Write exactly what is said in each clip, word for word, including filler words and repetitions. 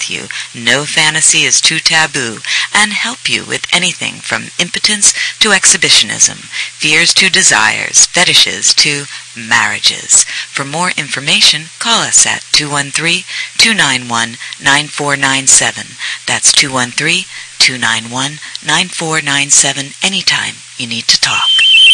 with you. No fantasy is too taboo, and help you with anything from impotence to exhibitionism, fears to desires, fetishes to marriages. For more information, call us at two one three, two nine one, nine four nine seven. That's two one three, two nine one, nine four nine seven anytime you need to talk.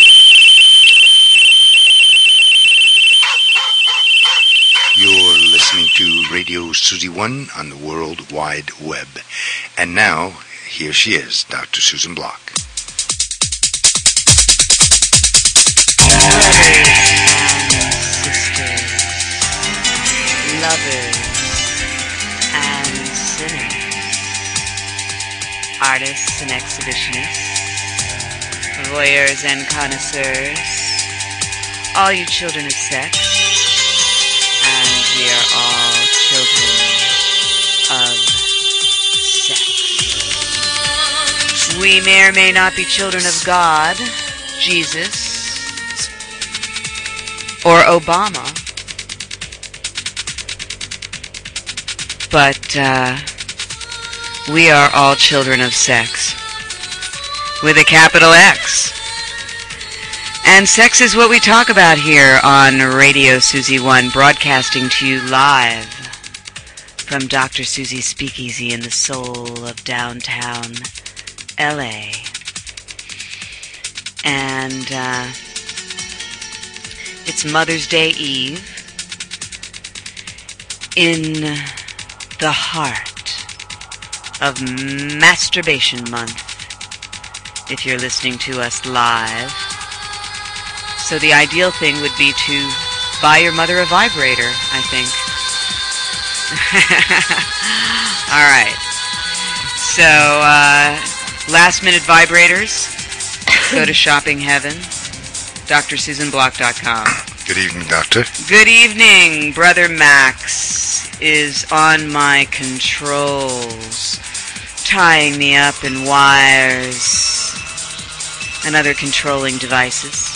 You're listening to Radio Susie One on the World Wide Web. And now, here she is, Doctor Susan Block. Brothers and sisters, lovers and sinners, artists and exhibitionists, voyeurs and connoisseurs, all you children of sex, and we are all children of sex. We may or may not be children of God, Jesus, or Obama, but uh, we are all children of sex, with a capital X. And sex is what we talk about here on Radio Susie One, broadcasting to you live from Doctor Susie's Speakeasy in the soul of downtown L A. And uh, it's Mother's Day Eve in the heart of Masturbation Month, if you're listening to us live. So the ideal thing would be to buy your mother a vibrator, I think. All right. So, uh, last-minute vibrators, go to Shopping Heaven, D R susan block dot com. Good evening, Doctor. Good evening. Brother Max is on my controls, tying me up in wires and other controlling devices.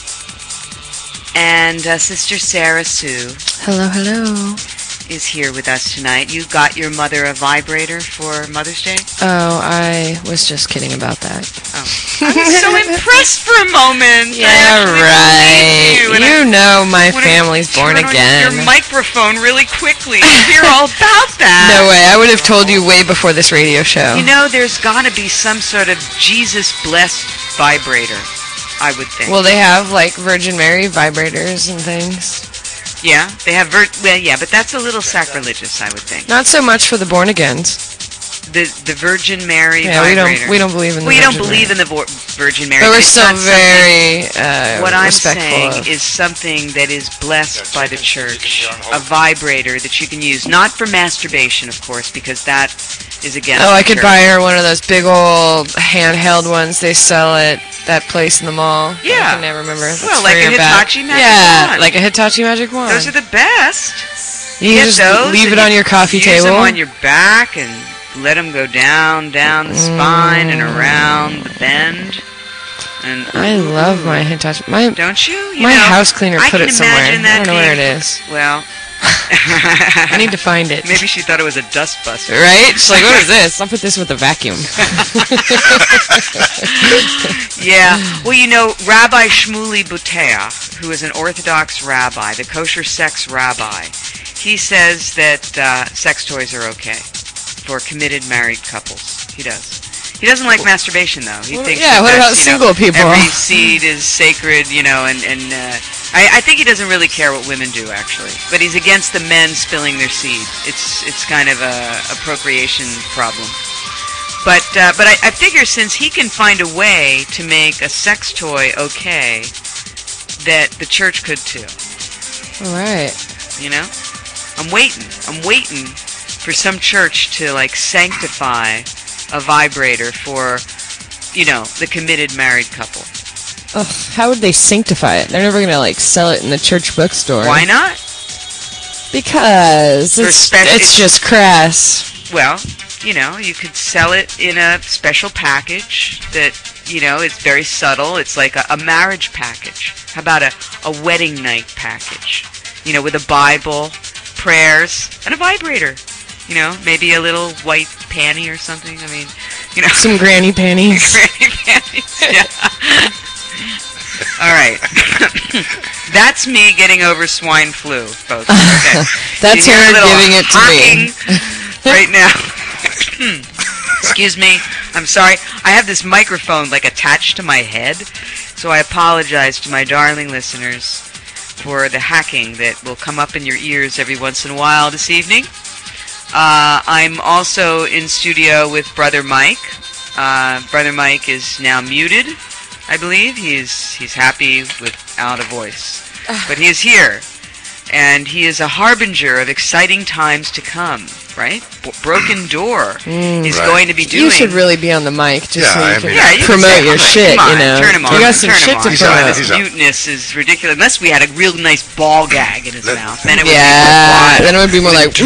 And uh, Sister Sarah Sue. Hello, hello. Is here with us tonight. You got your mother a vibrator for Mother's Day? Oh, I was just kidding about that. Oh. I was so impressed for a moment. Yeah, right. You, you I, know my family's born again. Your microphone really quickly. Hear all about that. No way. I would have told you way before this radio show. You know, there's got to be some sort of Jesus-blessed vibrator, I would think. Well, they have, like, Virgin Mary vibrators and things. Yeah, they have, vir- well, yeah, but that's a little sacrilegious, I would think. Not so much for the born-agains. The the Virgin Mary yeah, vibrator. we don't we don't believe in the we Virgin don't believe Mary. in the vo- Virgin Mary. But we're it's still very uh, What I'm respectful saying of. is something that is blessed by the church, a vibrator that you can use, not for masturbation, of course, because that is against Oh, the I could church. buy her one of those big old handheld ones they sell at that place in the mall. Yeah. I can never remember. It's Well, for like a your back. Hitachi Magic Yeah, Wand. like a Hitachi Magic Wand. Those are the best. You Get just those leave and it on you your coffee use table. them on your back and let them go down, down the spine and around the bend. And I love my Hitachi. My don't you? you my know, house cleaner I put can it somewhere. imagine that I don't know being, where it is. Well, I need to find it. maybe she thought it was a dust buster. Right? She's like, what is this? I'll put this with a vacuum. Yeah. Well, you know, Rabbi Shmuley Butea, who is an Orthodox rabbi, the kosher sex rabbi, he says that uh, sex toys are okay for committed married couples. He does. He doesn't like masturbation, though. He Well, thinks yeah, that what that's, about you know, single people? Every seed is sacred, you know, and, and uh, I, I think he doesn't really care what women do, actually. But he's against the men spilling their seed. It's it's kind of a, a procreation problem. But uh, but I, I figure since he can find a way to make a sex toy okay, that the church could too. All right. You know? I'm waiting. I'm waiting for some church to, like, sanctify a vibrator for, you know, the committed married couple. Ugh, how would they sanctify it? They're never going to, like, sell it in the church bookstore. Why not? Because For it's, spec- it's it's- just crass. Well, you know, you could sell it in a special package that, you know, it's very subtle. It's like a, a marriage package. How about a, a wedding night package? You know, with a Bible, prayers, and a vibrator. You know, maybe a little white panty or something. I mean, you know. Some granny panties. Granny panties, yeah. All right. That's me getting over swine flu, folks. Okay. That's you her hear a little giving it to me. hawking right now. Excuse me. I'm sorry. I have this microphone like attached to my head, so I apologize to my darling listeners for the hacking that will come up in your ears every once in a while this evening. Uh, I'm also in studio with Brother Mike. Uh, Brother Mike is now muted, I believe. He's he's happy without a voice. But he is here, and he is a harbinger of exciting times to come, right? B- Broken Door Mm. is Right. going to be doing... You should really be on the mic just Yeah, so you I can mean- Yeah, you can promote say, your come on, shit, come on, you know. turn him on, you got some turn him shit to on. He's on, promote. he's His on. muteness is ridiculous. Unless we had a real nice ball gag in his Let- mouth. Then it would Yeah, be then it would be more like...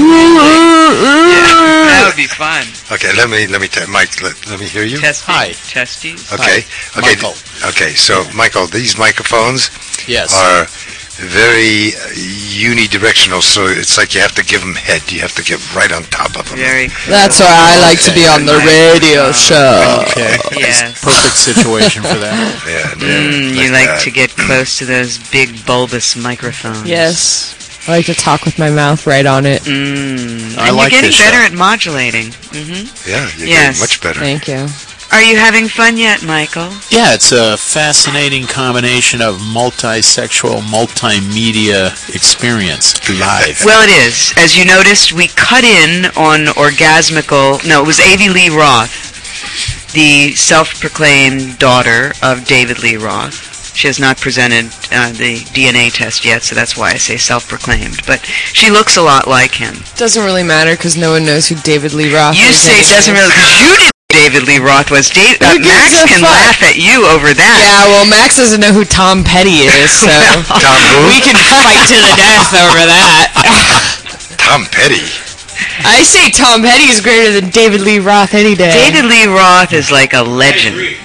yeah, that would be fun. Okay, let me let me tell Mike. Let, let me hear you. Testes. Hi. Testes. Okay. Hi, Okay. Michael. Okay. So, Michael, these microphones Yes. are very uh, unidirectional. So it's like you have to give them head. You have to get right on top of them. Very. That's why I like to be on the radio show. Okay. Yes. Perfect situation for that. Yeah. Mm, yeah, you like that. to get close to those big bulbous microphones. Yes. I like to talk with my mouth right on it. Mm. I and like you're getting this better show. at modulating. hmm Yeah. You're Yes. getting much better. Thank you. Are you having fun yet, Michael? Yeah, it's a fascinating combination of multi-sexual, multimedia experience live. Well, it is. As you noticed, we cut in on orgasmical... No, it was Avi Lee Roth, the self-proclaimed daughter of David Lee Roth. She has not presented uh, the D N A test yet, so that's why I say self-proclaimed. But she looks a lot like him. Doesn't really matter because no one knows who David Lee Roth You is. say it doesn't really... Because you didn't know who David Lee Roth was. Dave, uh, Who gives Max a can fuck? laugh at you over that. Yeah, well, Max doesn't know who Tom Petty is, so Tom who? we can fight to the death over that. Tom Petty. I say Tom Petty is greater than David Lee Roth any day. David Lee Roth is like a legend.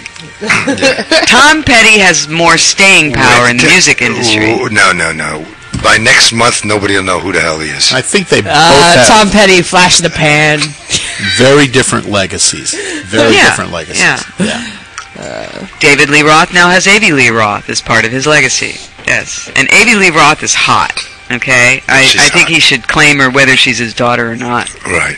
Tom Petty has more staying power in the music industry. Ooh, no, no, no. By next month, nobody will know who the hell he is. I think they both Uh, have Tom Petty, flash the pan. very different legacies. Very Yeah, different legacies. yeah. Yeah. David Lee Roth now has Avi Lee Roth as part of his legacy. Yes. And Avi Lee Roth is hot, okay? I, She's I think hot. he should claim her whether she's his daughter or not. Right.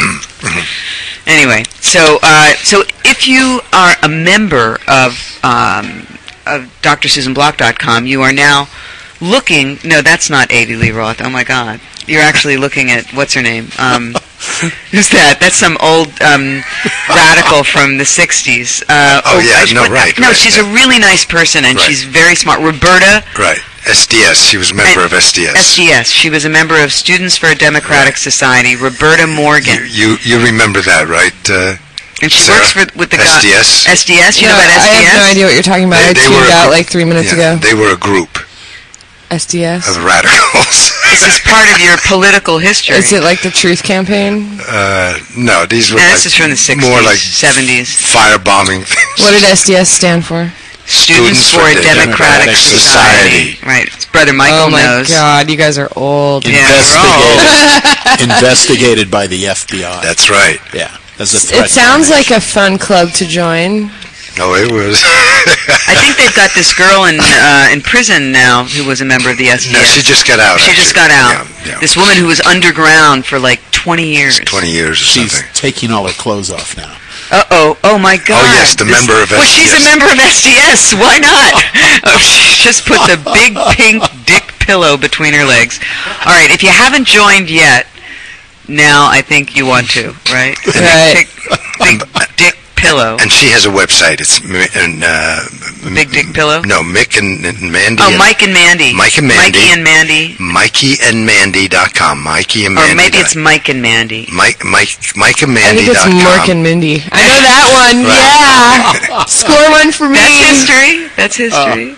Anyway, so uh, so if you are a member of um, of D R Susan Block dot com, you are now looking... No, that's not Avi Lee Roth. Oh, my God. You're actually looking at... What's her name? Um, who's that? That's some old um, radical from the sixties. Uh, Oh, yeah, I- no, what- right, No, right, she's yeah. a really nice person, and Right. she's very smart. Roberta... Right. S D S. She was a member And- of S D S. S D S. She was a member of Students for a Democratic Society. Roberta Morgan. You, you you remember that, right? Uh, And she Sarah? works for, with the S D guy... S? S D S? You No, know about S D S? I have no idea what you're talking about. They- I they were tuned a out group- like three minutes yeah, ago. They were a group S D S. of radicals. This is part of your political history. Is it like the Truth Campaign? uh, no, these were No, like this is from the sixties, more like seventies. firebombing things. What did S D S stand for? Students, Students for for a the Democratic, Democratic Society. Right. It's Brother Michael oh my knows. God, you guys are old. Yeah, Investigated, investigated by the F B I. That's right. yeah. As a threat It sounds to our like a fun club to join. No, it was. I think they've got this girl in uh, in prison now who was a member of the S D S. No, she just got out. She just actually. got out. Yeah, yeah. This woman who was underground for like twenty years. twenty years or She's something. taking all her clothes off now. Uh-oh. Oh, my God. yes, the This- member of Well, S D S. she's a member of S D S. Why not? Oh, she just put the big pink dick pillow between her legs. All right, if you haven't joined yet, now I think you want to, right? Right. Big, big dick pillow. And she has a website. It's Mi- and, uh, M- Big Dick Pillow? No, Mick and, and Mandy. Oh, and Mike and Mandy. Mike and Mandy. Mikey and Mandy. Mikey and Mandy dot com. Mikey and Or Mandy. maybe it's Mike and Mandy. Mike Mike Mike and I Mandy think it's dot com. Mark and Mindy. I know that one. Yeah. Score one for me. That's history. That's history.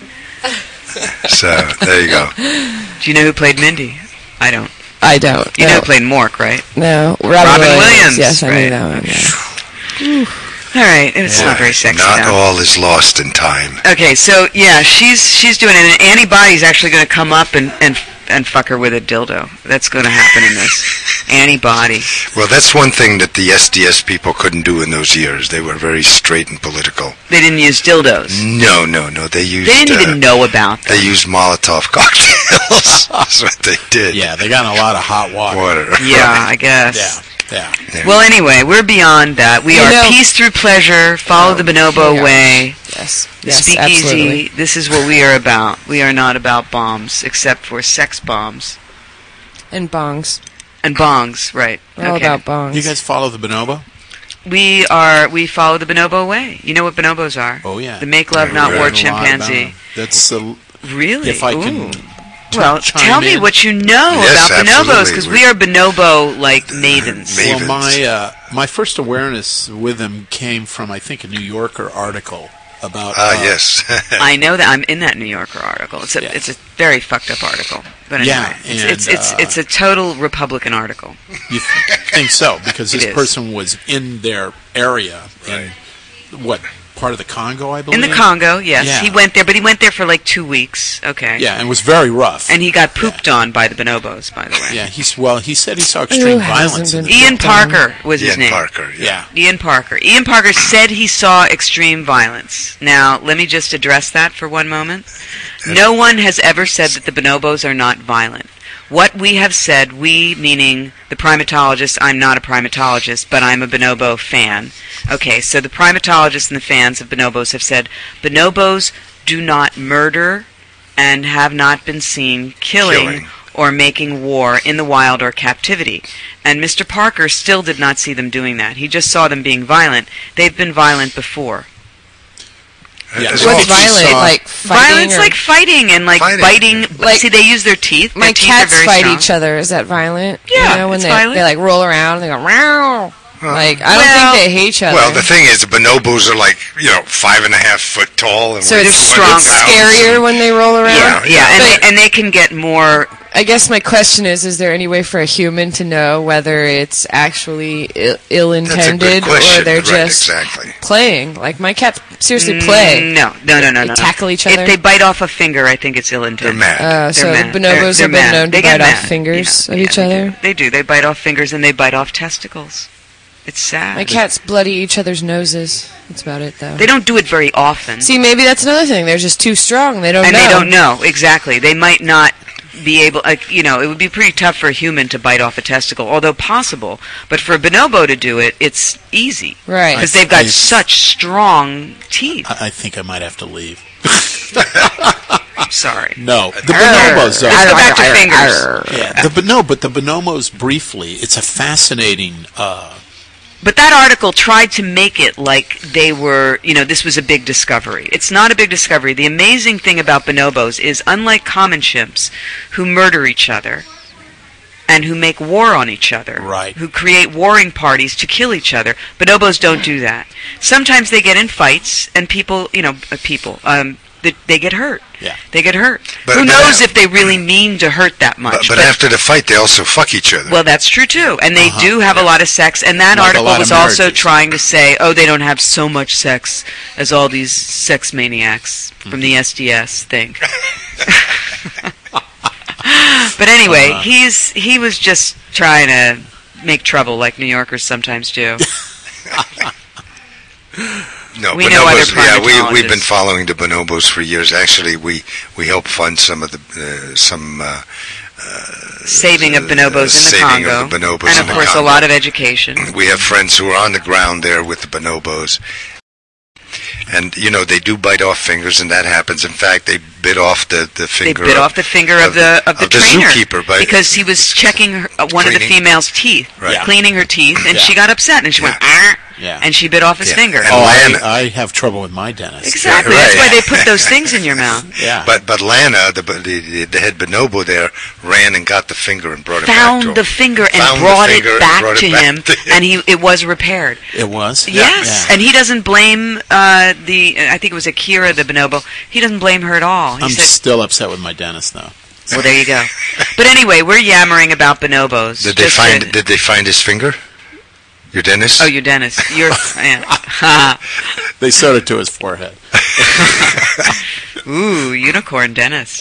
So there you go. Do you know who played Mindy? I don't. I don't. You no. know who played Mork, right? No. Robin, Robin Williams. Williams, Yes, I right. knew that one. Yeah. All right. It's not very sexy. Not though. all is lost in time. Okay, so yeah, she's she's doing it, and Annie Body's actually going to come up and, and and fuck her with a dildo. That's going to happen in this. Antibody. Well, that's one thing that the S D S people couldn't do in those years. They were very straight and political. They didn't use dildos. No, no, no. They used. They didn't uh, even know about them. They used Molotov cocktails. That's what they did. Yeah, they got in a lot of hot water. Water. Yeah, I guess. Yeah, yeah. Yeah. Well, anyway, we're beyond that. We You are know- peace through pleasure. Follow the Bonobo yeah. way. Yes. The Yes, Speakeasy. absolutely. This is what we are about. We are not about bombs, except for sex bombs And bongs. and bongs. Right? We're all okay. about bongs. You guys follow the bonobo? We are. We follow the bonobo way. You know what bonobos are? Oh, yeah. The make love, Yeah, not we war learn a lot about chimpanzee. them. That's the. Really? If I Ooh. can. t- Well, chime tell me in. what you know Yes, about bonobos, absolutely. because we are bonobo like mavens. Ma- Well, my uh, my first awareness with them came from, I think, a New Yorker article about. Ah, uh, yes. I know that I'm in that New Yorker article. It's a Yeah. it's a very fucked up article. But anyway, Yeah, it's and, it's it's, uh, it's a total Republican article. You th- think so because It this is. person was in their area in what part of the Congo, I believe. In the Congo, yes, Yeah. he went there, but he went there for like two weeks. Okay. Yeah, and was very rough. And he got pooped on by the bonobos, by the way. yeah, he's well. He said he saw extreme Who hasn't violence. In been- the Ian Pooped on. Parker was his Ian name. Parker. yeah. Ian Parker. Ian Parker said he saw extreme violence. Now, let me just address that for one moment. No one has ever said that the bonobos are not violent. What we have said, we meaning the primatologists, I'm not a primatologist, but I'm a bonobo fan. Okay, so the primatologists and the fans of bonobos have said bonobos do not murder and have not been seen killing, Killing. or making war in the wild or captivity. And Mister Parker still did not see them doing that. He just saw them being violent. They've been violent before. Yeah. As What's well. violent? saw- Like fighting? Violence or- like fighting and like Fighting. biting. Like- see, they use their teeth. Their My teeth cats are very fight strong. each other. Is that violent? Yeah, you know, when it's they violent. they like roll around and they go meow. Like I don't Well- think they hate each other. Well, the thing is, the bonobos are like, you know, five and a half foot tall. And so weigh they're two strong. hundred pounds. scarier when they roll around. Yeah, yeah, and, But- they, and they can get more. I guess my question is: is there any way for a human to know whether it's actually Ill- That's a ill-intended good question. or they're right, just exactly. playing? Like my cats seriously Mm, play. No, no, no, no, They no. tackle each If other? they bite off a finger, I think it's ill-intended. They're mad. Uh, so They're the mad. bonobos They're- have they're been mad. known to They get bite off mad. fingers Yeah, of yeah, each they other. do. They do. They bite off fingers and they bite off testicles. It's sad. My cats bloody each other's noses. That's about it, though. They don't do it very often. See, maybe that's another thing. They're just too strong. They don't and know. they don't know exactly. They might not be able. Like, you know, it would be pretty tough for a human to bite off a testicle, although possible. But for a bonobo to do it, it's easy Right. because they've got I- such strong teeth. I, I think I might have to leave. I'm sorry. No, the Arr. bonobos. Though, Let's go back to fingers. yeah, the but no, but the bonobos. Briefly, it's a fascinating. Uh, But that article tried to make it like they were, you know, this was a big discovery. It's not a big discovery. The amazing thing about bonobos is, unlike common chimps, who murder each other and who make war on each other, Right. who create warring parties to kill each other, bonobos don't do that. Sometimes they get in fights, and people, you know, uh, people, um, they, they get hurt. Yeah. They get hurt. But- Who but- knows if they really mean to hurt that But, much? but after the fight, they also fuck each other. Well, that's true too, and they Uh-huh. do have a lot of sex. And that Like a article lot of was also marriages. trying to say, oh, they don't have so much sex as all these sex maniacs from the S D S think. But anyway, Uh-huh. he's he was just trying to make trouble, like New Yorkers sometimes do. No, We know other bonobos. Yeah, we we've been primatologists. following the bonobos for years. Actually, we we help fund some of the uh, some uh, Saving of bonobos in the saving Congo, of the bonobos and in of the course Congo. a lot of education. We have friends who are on the ground there with the bonobos. And, you know, they do bite off fingers, and that happens. In fact, they bit off the, the They finger bit of, off the finger of, of the of the of the trainer zookeeper by- because he was checking her, uh, one of the Cleaning. female's teeth, Right. Yeah. cleaning her teeth, and Yeah. she got upset and she went, ah, Yeah. and she bit off his Yeah. finger. And oh, Lana- I, I have trouble with my dentist. Exactly. Right. That's why they put those things in your mouth. Yeah. But but Lana, the, the the head bonobo there, ran and got the finger and brought it back to Found him. the finger and Found the brought finger it and back brought it to back him, to him. and he it was repaired. it was. Yes, Yeah. and he doesn't blame uh, the. I think it was Akira, the bonobo. He doesn't blame her at all. He I'm said, still upset with my dentist though. "Well, there you go." But anyway, we're yammering about bonobos. Did they just find to- Did they find his finger? Your dentist? Oh, your dentist. You're. yeah. They sewed it to his forehead. Ooh, unicorn dentist.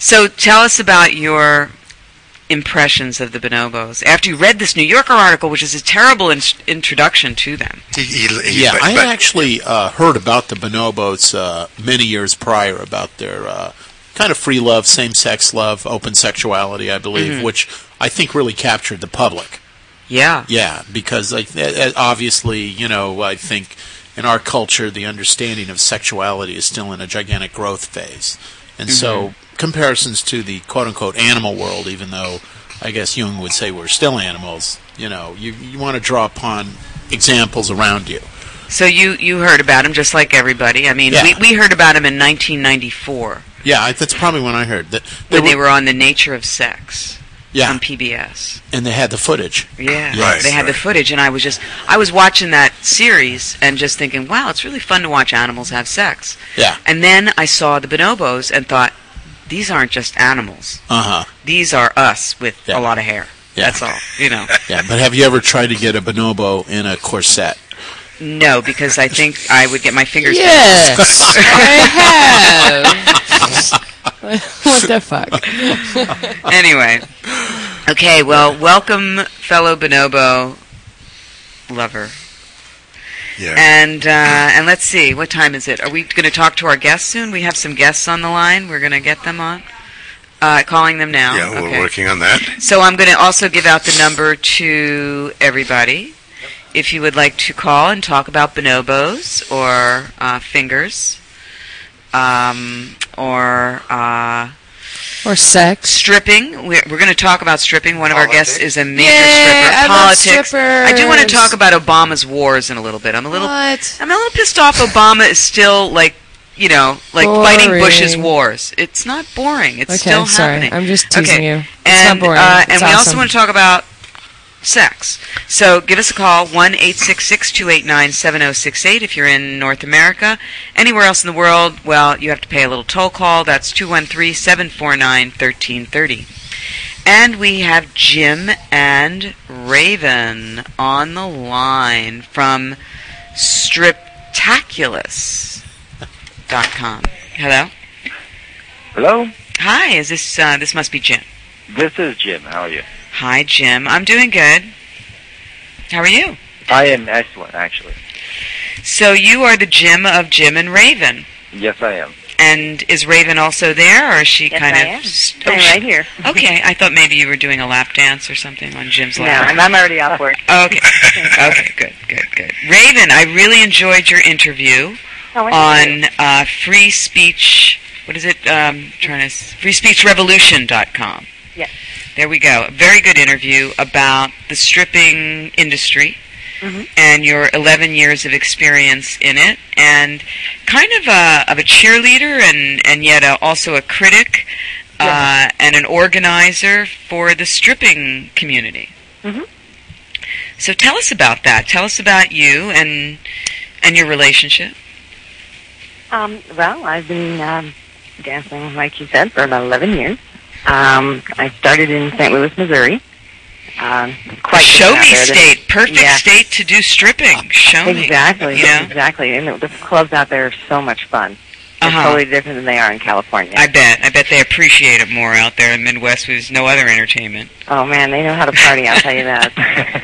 So tell us about your impressions of the bonobos after you read this New Yorker article, which is a terrible in- introduction to them. He, he, he, Yeah, but, I but, actually uh, heard about the bonobos uh, many years prior, about their uh, kind of free love, same-sex love, open sexuality, I believe, Mhm. which I think really captured the public. Yeah. Yeah, because like, uh, obviously, you know, I think in our culture, the understanding of sexuality is still in a gigantic growth phase. And Mhm. so comparisons to the quote-unquote animal world, even though I guess Jung would say we're still animals, you know, you, you want to draw upon examples around you. So you, you heard about him just like everybody. I mean, Yeah. we, we heard about him in nineteen ninety-four Yeah, I, that's probably when I heard that. when they were on The Nature of Sex yeah, on P B S. and they had the footage. Yeah, Right, they had the right. footage, and I was just, I was watching that series and just thinking, wow, it's really fun to watch animals have sex. Yeah. And then I saw the bonobos and thought, these aren't just animals. Uh-huh. These are us with Yeah. a lot of hair. Yeah. That's all, you know. Yeah, but have you ever tried to get a bonobo in a corset? No, because I think I would get my fingers Yes, I have. What the fuck? Anyway. Okay, well, welcome, fellow bonobo lover. yeah. And uh, and let's see, what time is it? Are we going to talk to our guests soon? We have some guests on the line. We're going to get them on. Uh, calling them now. yeah, we're Okay. working on that. So I'm going to also give out the number to everybody. If you would like to call and talk about bonobos or uh, fingers, um, or uh, Or sex. stripping. We're, we're going to talk about stripping. One of our guests is a major Yay, stripper. I love Politics. I do want to strippers. talk about Obama's wars in a little bit. I'm a little. What? I'm a little pissed off. Obama is still like, you know, like fighting Boring. Bush's wars. It's not boring. It's Okay, still sorry. happening. I'm just teasing okay. you. It's and, not boring. Uh, It's and we also awesome. want to talk about sex. So give us a call, one eight six six, two eight nine, seven zero six eight if you're in North America. Anywhere else in the world, well, you have to pay a little toll call. That's two one three, seven four nine, one three three zero. And we have Jim and Raven on the line from Striptaculous dot com. Hello? Hello, Hi, is this, uh, this must be Jim. this is Jim. How are you? Hi, Jim. I'm doing good. How are you? I am excellent, actually. So you are the Jim of Jim and Raven. Yes, I am. And is Raven also there, or is she Yes, kind I of... am. st- I'm she- right here. Okay, I thought maybe you were doing a lap dance or something on Jim's No, lap. and I'm already off work. Okay, okay, good, good, good. Raven, I really enjoyed your interview Oh, I on uh, free speech... What is it? Um, trying to... s- free speech revolution dot com. Yes. There we go. A very good interview about the stripping industry Mhm. and your eleven years of experience in it, and kind of a, of a cheerleader and, and yet a, also a critic uh, and an organizer for the stripping community. Mhm. So tell us about that. Tell us about you and and your relationship. Um, well, I've been um, dancing, like you said, for about eleven years. Um, I started in Saint Louis, Missouri. Um, quite Show different out me there than- state. Perfect Yeah. state to do stripping. Show me. Exactly, You know? exactly. And the, the clubs out there are so much fun. They're Uh-huh. totally different than they are in California. I bet. I bet they appreciate it more out there in the Midwest where there's no other entertainment. Oh, man, they know how to party, I'll tell you that.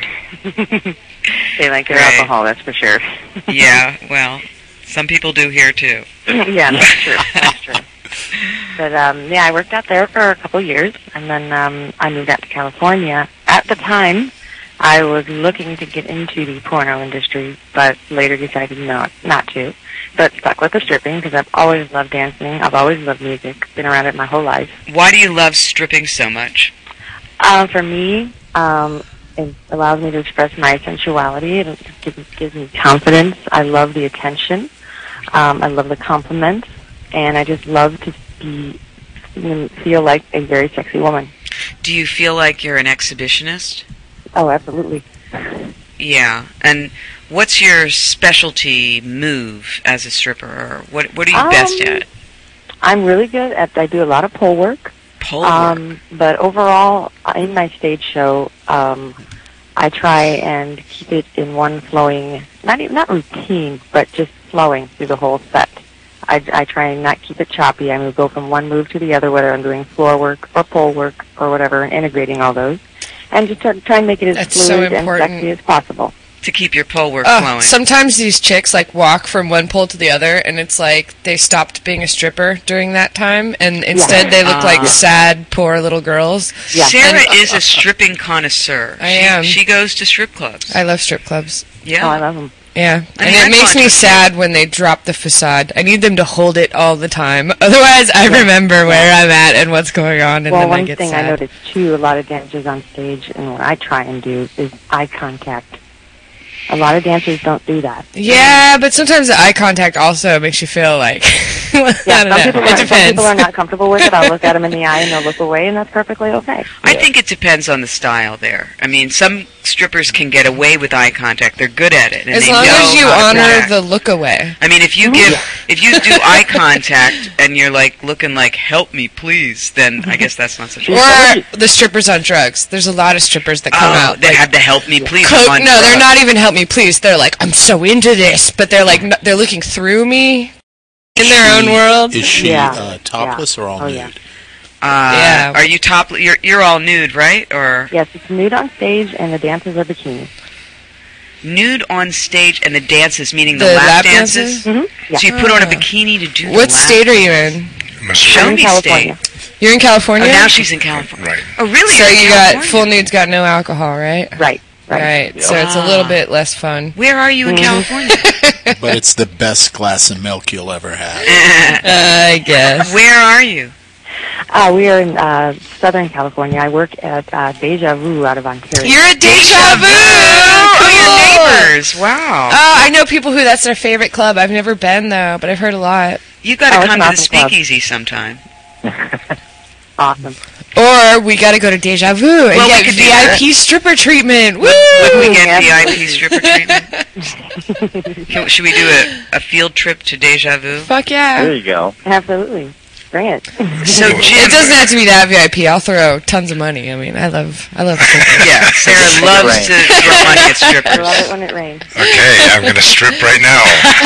They like their Right. alcohol, that's for sure. Yeah, well, some people do here too. Yeah, that's true. That's true. But um, yeah, I worked out there for a couple of years, and then um, I moved out to California. At the time, I was looking to get into the porno industry, but later decided not not to. But stuck with the stripping because I've always loved dancing. I've always loved music. Been around it my whole life. Why do you love stripping so much? Um, for me, um, it allows me to express my sensuality. It gives, gives me confidence. I love the attention. Um, I love the compliments, and I just love to be feel like a very sexy woman. Do you feel like you're an exhibitionist? Oh, absolutely. Yeah. And what's your specialty move as a stripper? Or what what are you Um, best at? I'm really good at. I do a lot of pole work. Pole work. Um, but overall, in my stage show, um, I try and keep it in one flowing, not even, not routine, but just flowing through the whole set. I, I try and not keep it choppy. I move, go from one move to the other, whether I'm doing floor work or pole work or whatever, and integrating all those. And just try, try and make it as That's fluid so and important. sexy as possible. To keep your pole work Oh, flowing. sometimes these chicks like walk from one pole to the other, and it's like they stopped being a stripper during that time, and instead they look Ah. like sad, poor little girls. Yeah. Sarah And- is a stripping connoisseur. I she, am. She goes to strip clubs. I love strip clubs. yeah. Oh, I love them. Yeah, I and mean, it I'd makes want me to- sad when they drop the facade. I need them to hold it all the time. Otherwise, I remember where I'm at and what's going on, and Well, then I one get thing sad. I noticed too, a lot of dancers on stage, and what I try and do is eye contact. A lot of dancers don't do that. Yeah, but sometimes the eye contact also makes you feel like I Yeah, don't some know. people, It are, some depends. people are not comfortable with it. I'll look at them in the eye and they'll look away, and that's perfectly okay. I think it depends on the style there. I mean, some strippers can get away with eye contact. They're good at it. And As they long know as you how to honor react. the look away. I mean, if you give, if you do eye contact and you're like looking like "help me, please," then I guess that's not such a. Or the strippers on drugs. There's a lot of strippers that come Oh, out. they like, have the "help me, please." co- on no, they're drugs. not even help me please. They're like, I'm so into this, but they're like, n- they're looking through me in their own She- world. Is she Yeah. uh, topless or all Oh, nude? yeah. Uh, Yeah. Are you top? You're you're all nude, right? Or Yes, it's nude on stage, and the dancers are bikini. nude on stage and the dances, meaning the, The lap, lap dances. dances? Mm-hmm. Yeah. So you put on a Ah. bikini to do. What the lap. state are you in? Show I'm in me California. state. You're in Oh, California? now she's in California. Right. Oh, really? so You're in you got California? full nudes, got no alcohol, right? Right, right. Right. So it's a little Ah. bit less fun. Where are you in Mhm. California? But it's the best glass of milk you'll ever have. I guess. Where are you? Uh, we are in uh, Southern California. I work at uh, Deja Vu out of Ontario. You're a deja vu. Oh, Cool. your neighbors. Wow. Oh, I know people who that's their favorite club. I've never been though, but I've heard a lot. You've got to Oh, it's come an to the awesome club. speakeasy sometime. Awesome. Or we got to go to Deja Vu and Well, we get could do V I P stripper treatment. Woo! Would we get Yeah. V I P stripper treatment? Can, should we do a, a field trip to Deja Vu? Fuck There yeah! you go. Absolutely. Bring it. So Jim, It doesn't have to be that V I P. I'll throw tons of money. I mean, I love, I love strippers. yeah, Sarah loves to throw money at I love it strippers. when it rains. Okay, I'm going to strip right now.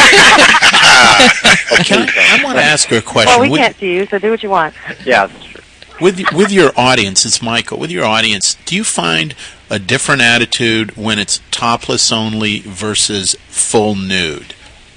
Can I, I want to ask her a question. Well, we With- can't see you, so do what you want. Yeah, that's true. With with your audience, it's Michael. With your audience, do you find a different attitude when it's topless only versus full nude?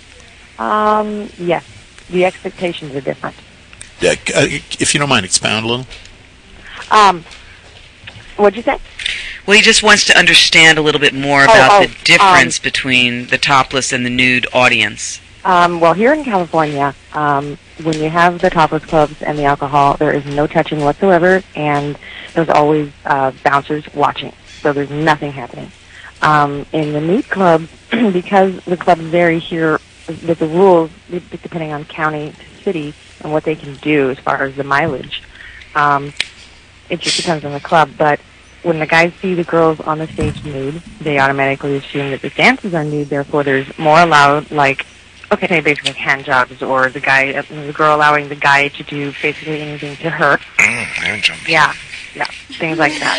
Um, yes. The expectations are different. Uh, uh, if you don't mind, expound a little. Um, what'd you say? Well, he just wants to understand a little bit more Oh, about oh, the difference between the topless and the nude audience. Um, well, here in California, um, when you have the topless clubs and the alcohol, there is no touching whatsoever, and there's always uh, bouncers watching, so there's nothing happening. Um, in the nude clubs, because the clubs vary here, with the rules, depending on county to city, and what they can do as far as the mileage, um, it just depends on the club. But when the guys see the girls on the stage nude, they automatically assume that the dances are nude, therefore there's more allowed, like, okay, basically hand jobs, or the guy, the girl allowing the guy to do basically anything to her. Mm, hand jobs. Yeah, yeah, things like that.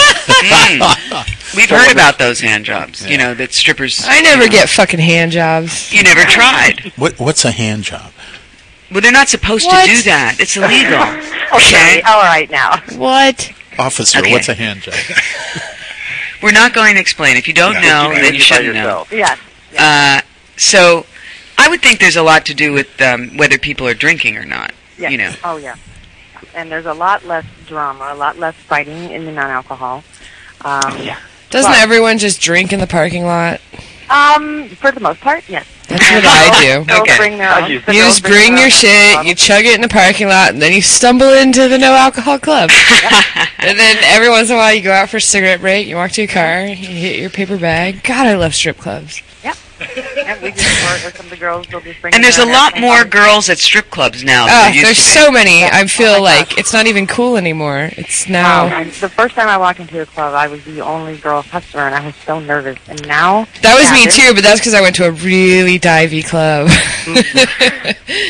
Mm. We've heard about those hand jobs. You know, that strippers. I never get fucking hand jobs. You never tried. What what's a hand job? Well, they're not supposed What? to do that. It's illegal. Okay, all right now. What? Officer, Okay. what's a hand job? We're not going to explain. If you don't No. know, You can then you do it by shouldn't know. yourself. Yes. Uh, so, I would think there's a lot to do with um, whether people are drinking or not. Yes. You know. Oh, yeah. And there's a lot less drama, a lot less fighting in the non-alcohol. Um, yeah. Doesn't Well- everyone just drink in the parking lot? Um, for the most part, yes. That's what I do. Girls Okay. bring their I own. use- the You girls just bring their your own shit, bottles. you chug it in the parking lot, and then you stumble into the no alcohol club. And then every once in a while you go out for a cigarette break, you walk to your car, you hit your paper bag. God, I love strip clubs. Yeah, we just, or, or some of the girls, they'll just bring And there's a their own lot airplane more bottles. girls at strip clubs now than Oh, there used there's to be. so many. I feel Oh my like gosh. it's not even cool anymore. It's Um, now. and the first time I walked into a club, I was the only girl customer, and I was so nervous. And now That was me yeah, too, but that's because I went to a really divey club.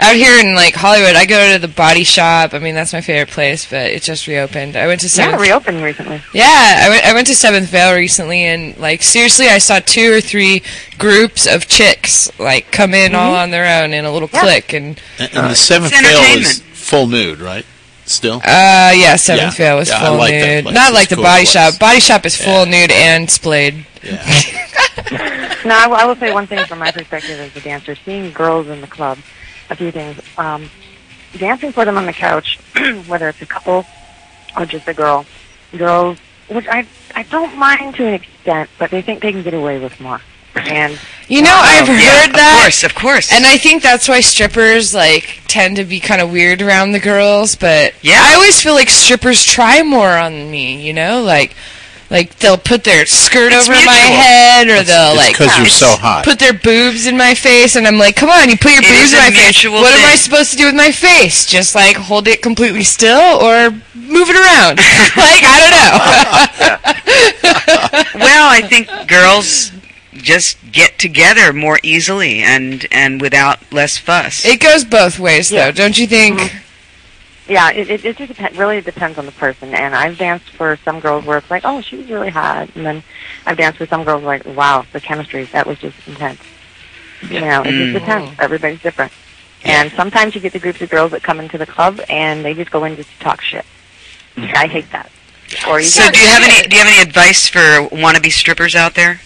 out here in like Hollywood, I go to the Body Shop. I mean, that's my favorite place, but it just reopened. I went to Yeah, Seventh. reopened recently. Yeah, I went. I went to Seventh Vale recently, and like seriously, I saw two or three groups of chicks like come in all on their own in a little Yeah. clique, and And, and the Seventh It's Veil entertainment. is full nude, right? Still? uh, yeah, Seventh Yeah. Vale was Yeah, I full like that nude, place. not It's like the a cool Body place. Shop. Body Shop is full Yeah. nude and splayed. Yeah. No, I, will- I will say one thing from my perspective as a dancer. Seeing girls in the club, a few things. Um, dancing for them on the couch, whether it's a couple or just a girl. Girls, which I I don't mind to an extent, but they think they can get away with more. And You know, I've heard yeah, that. Of course, of course. And I think that's why strippers like tend to be kind of weird around the girls, but Yeah. I always feel like strippers try more on me, you know, like like they'll put their skirt It's over my mutual. head, or they'll It's like because you're so hot. put their boobs in my face, and I'm like, come on, you put your It boobs is in a my face. mutual What am I thing. supposed to do with my face? Just like hold it completely still, or move it around? Like I don't know. Well, I think girls just get together more easily and and without less fuss. It goes both ways, though, Yeah. don't you think? yeah, it it, it just depend, really depends on the person. And I've danced for some girls where it's like, oh, she was really hot, and then I've danced for some girls like, wow, the chemistry, that was just intense. You know, it Mm. just depends. Everybody's different. And sometimes you get the groups of girls that come into the club and they just go in just to talk shit. I hate that. Or you So, get- do you have any do you have any advice for wannabe strippers out there?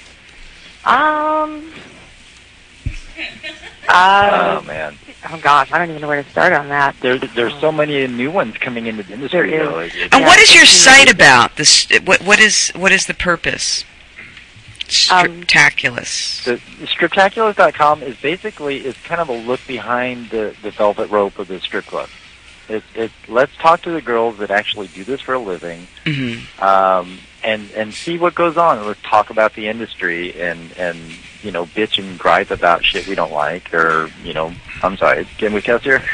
Um. Uh, Oh man, oh gosh, I don't even know where to start on that. there there's so many new ones coming into the industry. There is. Though. It- it- And Yeah, what is your it's site really- about? This what what is what is the purpose? Um, Striptaculous. The, the striptaculous dot com is basically is kind of a look behind the, the velvet rope of the strip club. It, it let's talk to the girls that actually do this for a living, Mm-hmm. um, and and see what goes on. Let's talk about the industry and and you know bitch and gripe about shit we don't like, or you know I'm sorry, can we cuss here?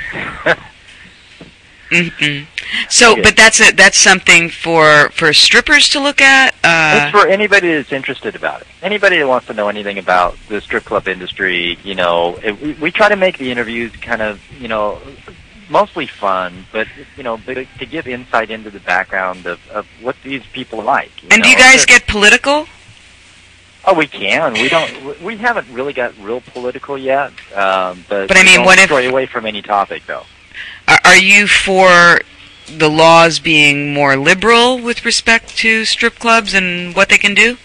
Mm-hmm. So, Okay. but that's a that's something for for strippers to look at. Uh, It's for anybody that's interested about it. Anybody that wants to know anything about the strip club industry, you know, it, we, we try to make the interviews kind of, you know, mostly fun, but, you know, but to give insight into the background of, of what these people are like. You and do know? you guys They're- get political? Oh, we can. We don't. We haven't really got real political yet. Um, but But I we mean, don't what if- stray away from any topic, though? Are, are you for the laws being more liberal with respect to strip clubs and what they can do?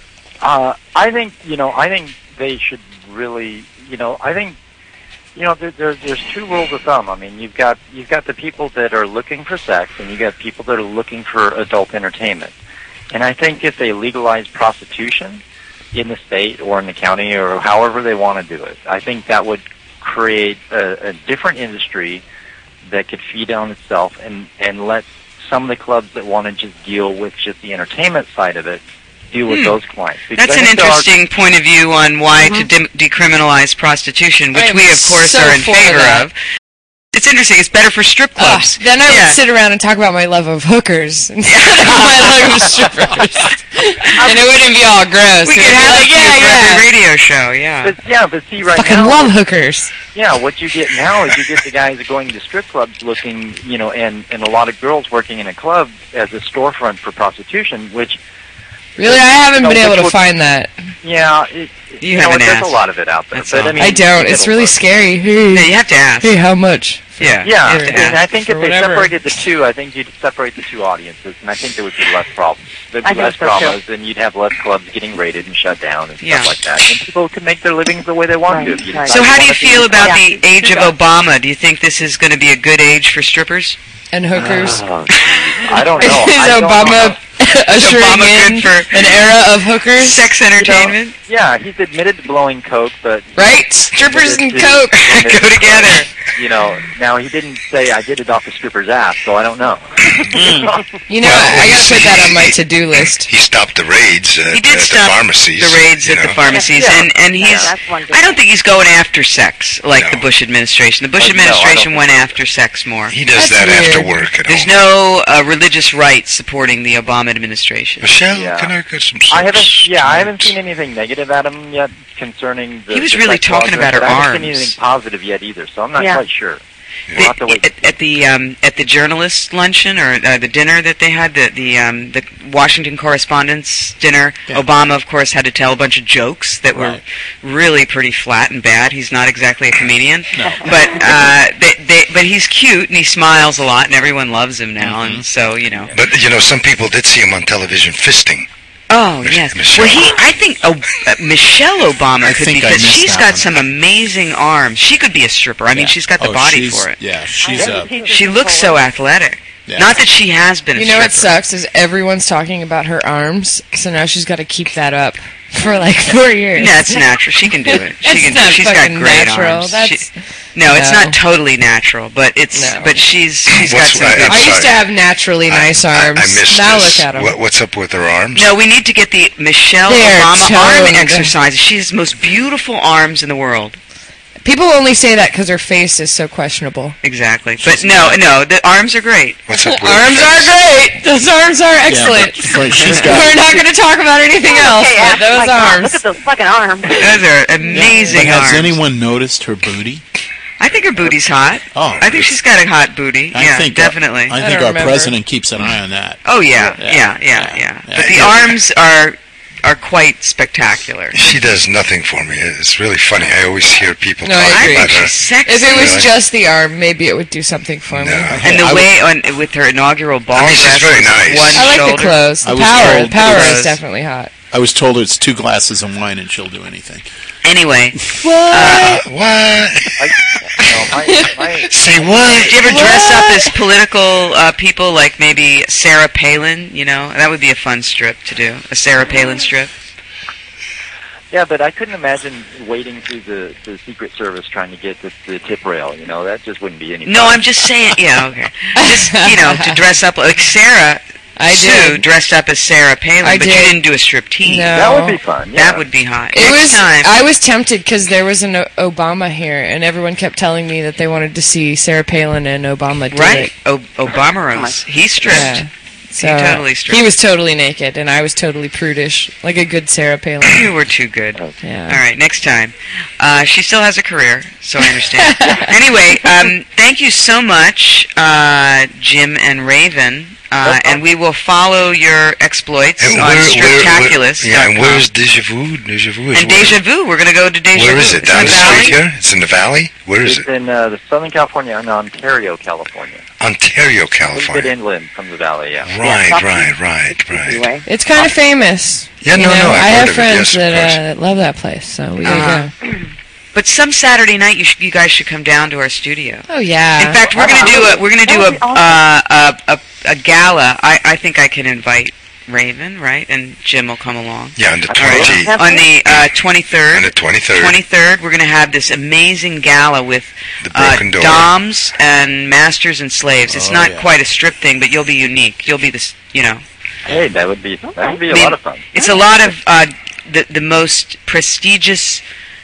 Uh, I think you know. I think they should really. You know. I think. You know, there, there, there's two rules of thumb. I mean, you've got you've got the people that are looking for sex, and you've got people that are looking for adult entertainment. And I think if they legalize prostitution in the state or in the county or however they want to do it, I think that would create a, a different industry that could feed on itself and, and let some of the clubs that want to just deal with just the entertainment side of it deal with Hmm. those clients. Because That's I an think there are- interesting point of view on why to de- decriminalize prostitution, which I am we, of course, so are in for favor that. of. It's interesting. It's better for strip Ugh, clubs. then I Yeah. would sit around and talk about my love of hookers instead of my love of strippers. And it wouldn't be all gross. We It could would be have like, you yeah, for yeah. every radio show. Yeah. But, yeah, but see, right Fucking now, love hookers. yeah, what you get now is you get the guys going to strip clubs looking, you know, and, and a lot of girls working in a club as a storefront for prostitution, which, Really, I haven't No, been able which to would- find that. yeah, it, You know, haven't there's asked. a lot of it out there. That's but all. I mean, I don't. you It's get a really look. scary. Yeah, Hey, you have to ask. hey, how much? Yeah. Yeah, You have to and ask. I think for if they whatever. separated the two, I think you'd separate the two audiences, and I think there would be less problems. There'd be I think less so, too. dramas, and you'd have less clubs getting raided and shut down and Yeah. stuff like that. And people could make their livings the way they want Right, to. You right. So decide how do you want to feel be- about Yeah. the age of Obama? Do you think this is going to be a good age for strippers? And hookers. Oh, I don't know. Is I don't Obama know. ushering Obama good in for- an era of hookers? Sex entertainment? Yeah, he's admitted to blowing coke, but Right? Strippers and Admitted coke. to- Go together. You know, now he didn't say I did it off a stripper's ass, so I don't know. You know, Well, I gotta put that on my he- to-do list. He stopped the raids at, He did at stop the pharmacies. the raids you at the know. pharmacies, Yeah. and and he's. Yeah, that's one I don't think he's going after sex like No. the Bush administration. The Bush Oh, no, I don't administration think went so. after sex more. He does That's that after weird. work at There's home. no uh, religious rights supporting the Obama administration. Michelle, Yeah. can I get some? I haven't. sex Yeah, I haven't tonight? seen anything negative at him yet concerning the. He was the really sex talking laws, about her but I haven't seen arms. anything positive yet either, so I'm not Yeah. quite sure. Yeah. We'll have to wait. At, at the um, at the journalist luncheon or uh, the dinner that they had, the the um, the Washington correspondents dinner, Yeah. Obama of course had to tell a bunch of jokes that were Right. really pretty flat and bad. He's not exactly a comedian, No. but uh, they, they, but he's cute and he smiles a lot and everyone loves him now, Mhm. and so you know. But you know, some people did see him on television fisting. Oh Mich- yes. Michelle. Well, he. I think oh, uh, Michelle Obama I could think be. I Because missed she's that got one. some amazing arms. She could be a stripper. I mean, Yeah. she's got the Oh, body she's- for it. Yeah, she's a. She looks so athletic. Yeah. Not that she has been. A You know what stripper. sucks is everyone's talking about her arms, so now she's got to keep that up for like four years. That's natural. She can do it. She It's can. not do, she's got fucking great natural. arms. That's She- no, it's no. not totally natural, but it's. No. But she's she's got What's- some. I- good I'm I used sorry. to have naturally nice I, arms. I missed now this. look at them. What, what's up with her arms? No, we need to get the Michelle They're Obama arm toned. exercises. She has the most beautiful arms in the world. People only say that because her face is so questionable. Exactly. But no, no, the arms are great. What's up with Arms her are face? great. Those arms are Yeah, excellent. but, but she's We're got. not going to talk about anything else, Okay, but oh those my God, arms. look at those fucking arms. Those are But amazing has arms. anyone noticed her booty? I think her booty's hot. Oh, I think she's got a hot booty. I yeah, think definitely. I I think don't our remember. president keeps an eye on that. oh yeah, Yeah, yeah, yeah, yeah, yeah. yeah. But the Yeah. arms are are quite spectacular. She does nothing for me. It's really funny. I always hear people No, I talking agree. about She's her. sexy. If it was Really? just the arm, maybe it would do something for me. No. and the I way on with her inaugural ball I mean, she's dress very with nice. one I like shoulder. the clothes. The I was power, told power it was- is definitely hot. I was told it's two glasses of wine and she'll do anything. Anyway, What? Uh, what? I, no, my, my, Say what? did you ever dress What? up as political uh, people, like maybe Sarah Palin? You know, that would be a fun strip to do. A Sarah Palin strip. yeah, but I couldn't imagine wading through the, the Secret Service trying to get the, the tip rail. You know, that just wouldn't be any. No, fun. I'm just saying. Yeah, okay. Just you know, to dress up like Sarah. I Sue did. dressed up as Sarah Palin, I but you did. didn't do a striptease. No. That would be fun. Yeah. That would be hot. It Next was. time. I was tempted because there was an o- Obama here, and everyone kept telling me that they wanted to see Sarah Palin and Obama do right. it. O- Obama rose. He stripped. Yeah. So He totally stripped. he was totally naked, and I was totally prudish, like a good Sarah Palin. You were too good. Yeah. All right, next time. Uh, she still has a career, so I understand. Anyway, um, thank you so much, uh, Jim and Raven. Uh, and we will follow your exploits And on where- where- Striptaculous. where- Yeah, and where's Deja Vu? Deja Vu is And where? Deja Vu. We're going to go to Deja Vu. Where is it? It's Down in the the street valley? here? It's in the valley? Where is It's it? in uh, the Southern California and Ontario, California. Ontario, A little bit California. inland from the valley. Yeah. Right, Yeah, right, right, right. Anyway. It's kind of famous. Yeah, You no, know, no, I've I heard have of it, friends yes, of that, course. uh, that love that place, so we gotta Uh-huh. go. But some Saturday night, you, sh- you guys should come down to our studio. Oh yeah. In fact, we're going to do a we're going to do a, uh, a a a gala. I I think I can invite Raven, right? And Jim will come along. Yeah, on the All right. twenty, On the uh, twenty-third. on the twenty-third, twenty-third, we're going to have this amazing gala with the uh, Broken Door. doms and masters and slaves. It's Oh, not yeah. quite a strip thing, but you'll be unique. You'll be this, you know. Hey, that would be that would be a I mean, lot of fun. It's a lot of uh, the the most prestigious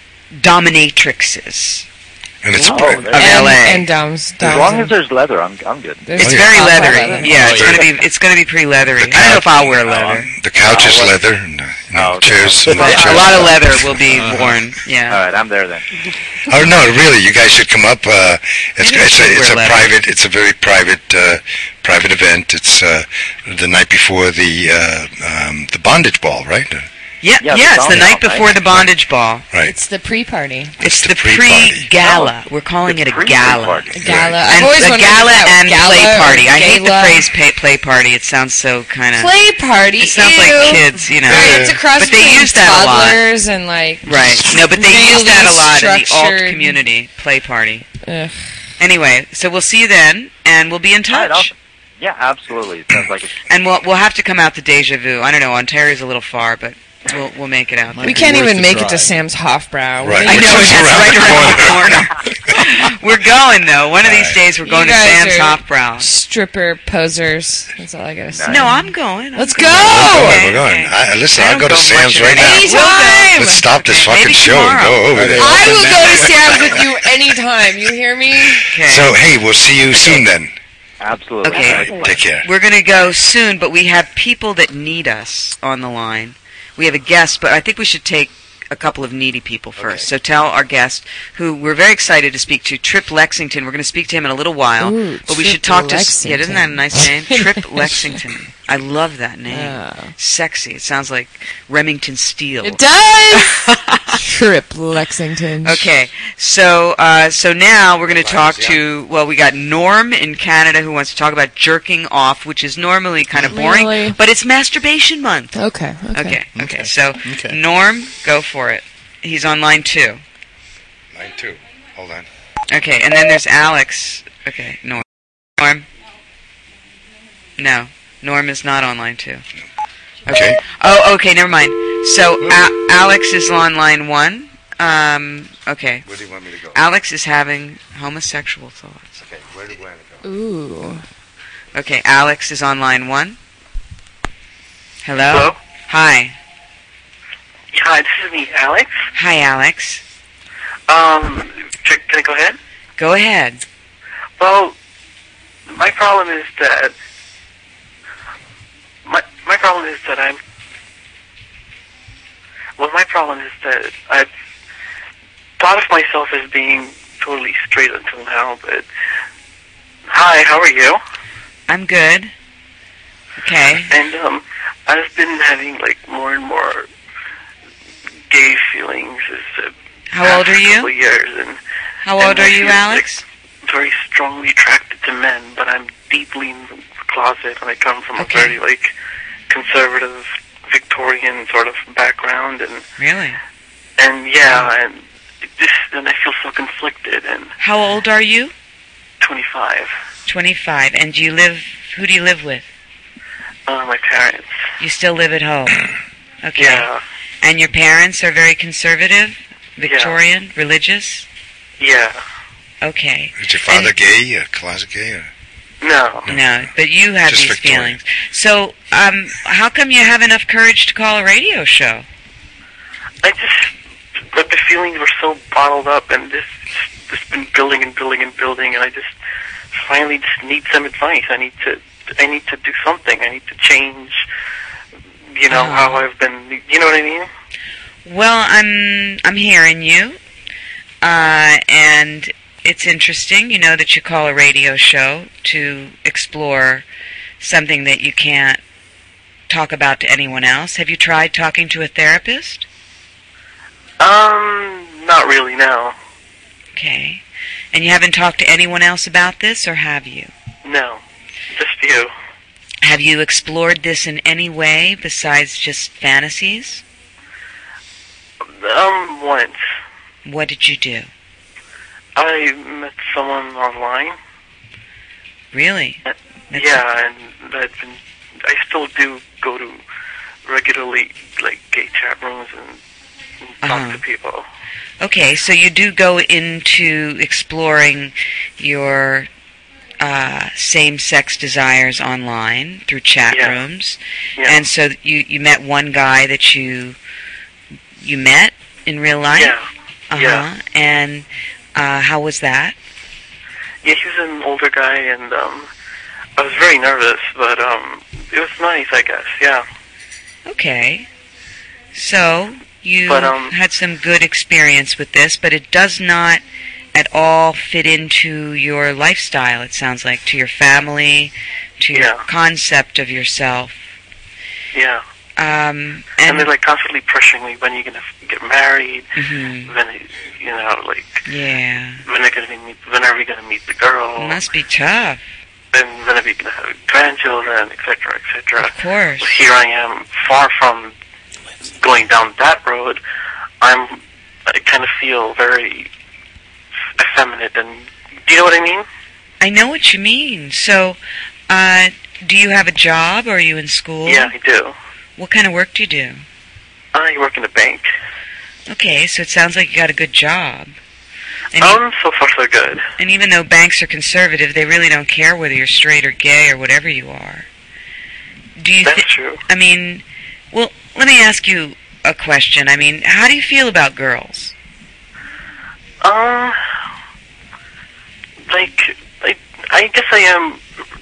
dominatrixes. And it's Oh, pri- there- Of L A. and, and Doms. As Doms long and- as there's leather, I'm I'm good. there's It's Oh, yeah. very I'll have leathery. leather. Yeah, Oh, it's yeah. gonna be it's gonna be pretty leathery. The I don't know if I'll wear Oh, leather. the couch is Oh, what- leather, and, uh, you know, Oh, okay. chairs, some Yeah, A chairs. lot of leather will be Uh-huh. worn. Yeah. All right, I'm there then. Oh no, really, you guys should come up. Uh, it's Maybe we it's should a it's wear a leather. private, it's a very private uh, private event. It's uh, the night before the uh, um, the bondage ball, right? Uh, Yeah, Yeah, yeah, the it's the bondage night ball, before right? the bondage ball. Right. It's the pre-party. It's the the pre-party. pre-gala. We're calling The it a pre- gala. pre-party. A gala. Right. I've And always a wondered gala if that was and gala play or party. I hate the gala. phrase pay, play party. It sounds so kind of. Play party. It sounds ew. like kids, you know. Right, it's a cross But they between use that a lot. toddlers and like. Right. No, but they use really that a lot in the alt structured- community. Play party. Ugh. Anyway, so we'll see you then, and we'll be in All right, touch. awesome. Yeah, absolutely. It sounds like it's And we'll we'll have to come out to Deja Vu. I don't know. Ontario's a little far, but we'll we'll make it out there. We be can't worth even the make it to drive. Sam's Hofbrow. Right. I Which know is that's around right the around the corner. We're going though. One of these Right. days, we're going You to guys Sam's are- Hofbrow. Stripper posers. That's all I gotta say. No, I'm going. I'm Let's going. go! We're going. Okay, We're going. okay. I, listen, I I'll don't go to go Sam's much right now. Anytime! Let's stop this Okay, fucking maybe show and tomorrow. go over Are they there. I open will now? go to Sam's with you anytime. You hear me? Okay. So hey, we'll see you soon then. Absolutely. Okay. Excellent. Take care. We're going to go soon, but we have people that need us on the line. We have a guest, but I think we should take a couple of needy people first. Okay. So tell our guest, who we're very excited to speak to, Trip Lexington. We're going to speak to him in a little while. Ooh, but we Trip should talk Lexington. to... Yeah, isn't that a nice name? Trip Lexington. I love that name. Yeah. Sexy. It sounds like Remington Steele. It does. Trip Lexington. Okay, so uh, so now we're going to talk yeah. to, well, we got Norm in Canada who wants to talk about jerking off, which is normally kind of boring, Really? but it's masturbation month. Okay. Okay. Okay, okay, Okay. so Okay. Norm, go for it. He's on line two. Line two. Hold on. Okay, and then there's Alex. Okay, Norm. Norm? No, Norm is not on line two. Okay. Oh, okay, never mind. So A- Alex is on line one. Um, okay. Where do you want me to go? Alex is having homosexual thoughts. Okay, where do you want to go? Ooh. Okay, Alex is on line one. Hello? Hello? Hi. Hi, this is me, Alex. Hi, Alex. Um, can can I go ahead? Go ahead. Well, my problem is that my my problem is that I'm. Well, my problem is that I've thought of myself as being totally straight until now. But hi, how are you? I'm good. Okay. And um, I've been having like more and more gay feelings as uh, How old are couple you? years, and How and old I are you, feel, Alex? Like, very strongly attracted to men, but I'm deeply in the closet, and I come from Okay. a very like conservative Victorian sort of background, and Really? and yeah, and this, and I feel so conflicted. And How old are you? twenty-five, twenty-five. And do you live, who do you live with? uh, my parents, You still live at home? Okay. yeah, And your parents are very conservative? Victorian? Religious? yeah, Okay. Is your father And- gay or closet gay? Or? no, No, but you have Just these Victorian. feelings. So, um, how come you have enough courage to call a radio show? I just, but the feelings were so bottled up, and this, this been building and building and building, and I just finally just need some advice. I need to, I need to do something. I need to change, you know, Uh-huh. how I've been, you know what I mean? Well, I'm I'm hearing you, uh, and it's interesting, you know, that you call a radio show to explore something that you can't talk about to anyone else. Have you tried talking to a therapist? Um, not really, no. Okay. And you haven't talked to anyone else about this, or have you? No. Just you. Have you explored this in any way besides just fantasies? Um, once. What did you do? I met someone online. Really? That's yeah, and I've been, I still do go to regularly, like, gay chat rooms and, and talk Uh-huh. to people. Okay, so you do go into exploring your uh, same-sex desires online through chat Yeah. rooms, Yeah. and so you you met one guy that you you met in real life. Yeah. Uh huh. Yeah. And uh, how was that? Yeah, he was an older guy, and um, I was very nervous, but um, it was nice, I guess. Yeah. Okay. So you But, um, had some good experience with this, but it does not at all fit into your lifestyle, it sounds like, to your family, to your Yeah. concept of yourself. Yeah. Um, And, and they're like constantly pressuring me, when are you gonna f- get married? Mhm. When, you know, like yeah, when are gonna be meet, when are we gonna meet the girl? it must be tough, And when are we gonna have grandchildren, et cetera, et cetera. of course. Here I am, far from going down that road. I'm, I kind of feel very effeminate, and do you know what I mean? I know what you mean. So, uh, do you have a job, or are you in school? Yeah, I do. What kind of work do you do? I work in a bank. Okay, so it sounds like you got a good job. And, e- Um, so far so good. and even though banks are conservative, they really don't care whether you're straight or gay or whatever you are. Do you? That's thi- true. I mean, well, let me ask you a question. I mean, how do you feel about girls? Um, like, I, I guess I am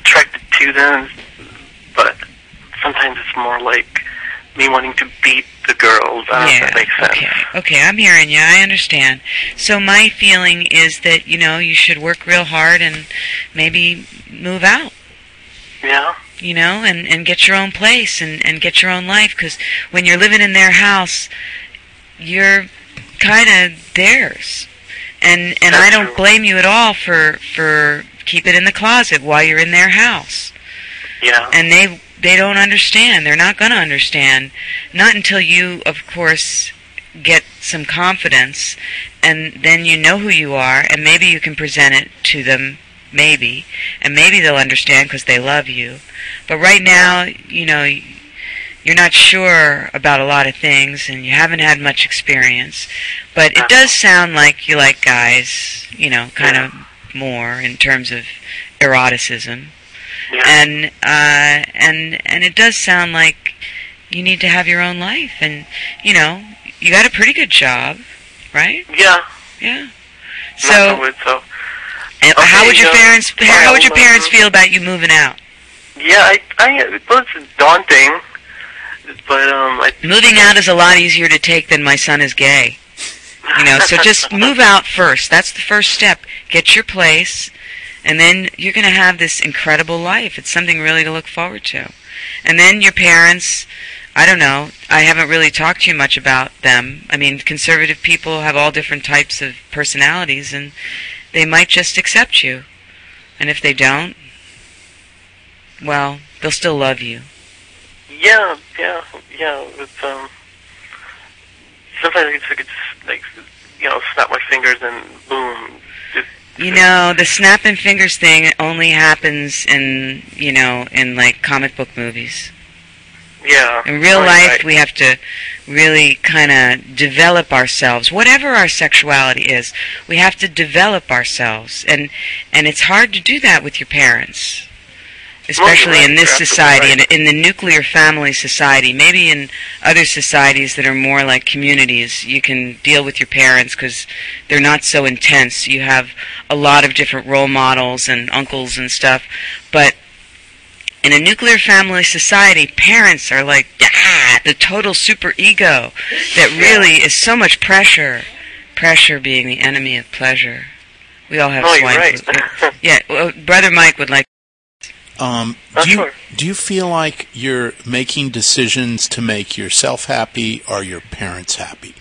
attracted to them, but sometimes it's more like me wanting to beat the girls. I don't know if that makes sense. Okay. Okay, I'm hearing you. I understand. So my feeling is that, you know, you should work real hard and maybe move out. Yeah. You know, and, and get your own place and, and get your own life, because when you're living in their house, you're kind of theirs. And and I don't blame you at all for for keeping it in the closet while you're in their house. Yeah. And they they don't understand. They're not going to understand. Not until you, of course, get some confidence, and then you know who you are, and maybe you can present it to them, maybe, and maybe they'll understand because they love you. But right now, you know, you're not sure about a lot of things, and you haven't had much experience. But it does sound like you like guys, you know, kind of more in terms of eroticism. Yeah. And uh, and and it does sound like you need to have your own life, and you know, you got a pretty good job, right? Yeah. Yeah. Knock So, on wood, so and okay, how would your um, parents? How would your well, parents um, feel about you moving out? yeah, I, I, it was daunting, but um, I, Moving out is a lot easier to take than my son is gay. You know, so just move out first. That's the first step. Get your place, and then you're going to have this incredible life. It's something really to look forward to. And then your parents, I don't know, I haven't really talked to you much about them. I mean, conservative people have all different types of personalities, and they might just accept you. And if they don't, well, they'll still love you. yeah, yeah, yeah. It's um, sometimes I could just like, you know, snap my fingers and boom. Just, You know, the snapping fingers thing only happens in, you know, in like comic book movies. yeah. In real right, life, right. we have to really kind of develop ourselves. Whatever our sexuality is, we have to develop ourselves. And and it's hard to do that with your parents. Especially Well, you're in right. this You're society, absolutely in, in the nuclear family society. Maybe in other societies that are more like communities, you can deal with your parents because they're not so intense. You have a lot of different role models and uncles and stuff. But in a nuclear family society, parents are like, ah, the total super ego that really is so much pressure. Pressure being the enemy of pleasure. We all have Oh, you're swine right. flu. Yeah, well, Brother Mike would like. Um, Oh, do you sure. do you feel like you're making decisions to make yourself happy or your parents happy?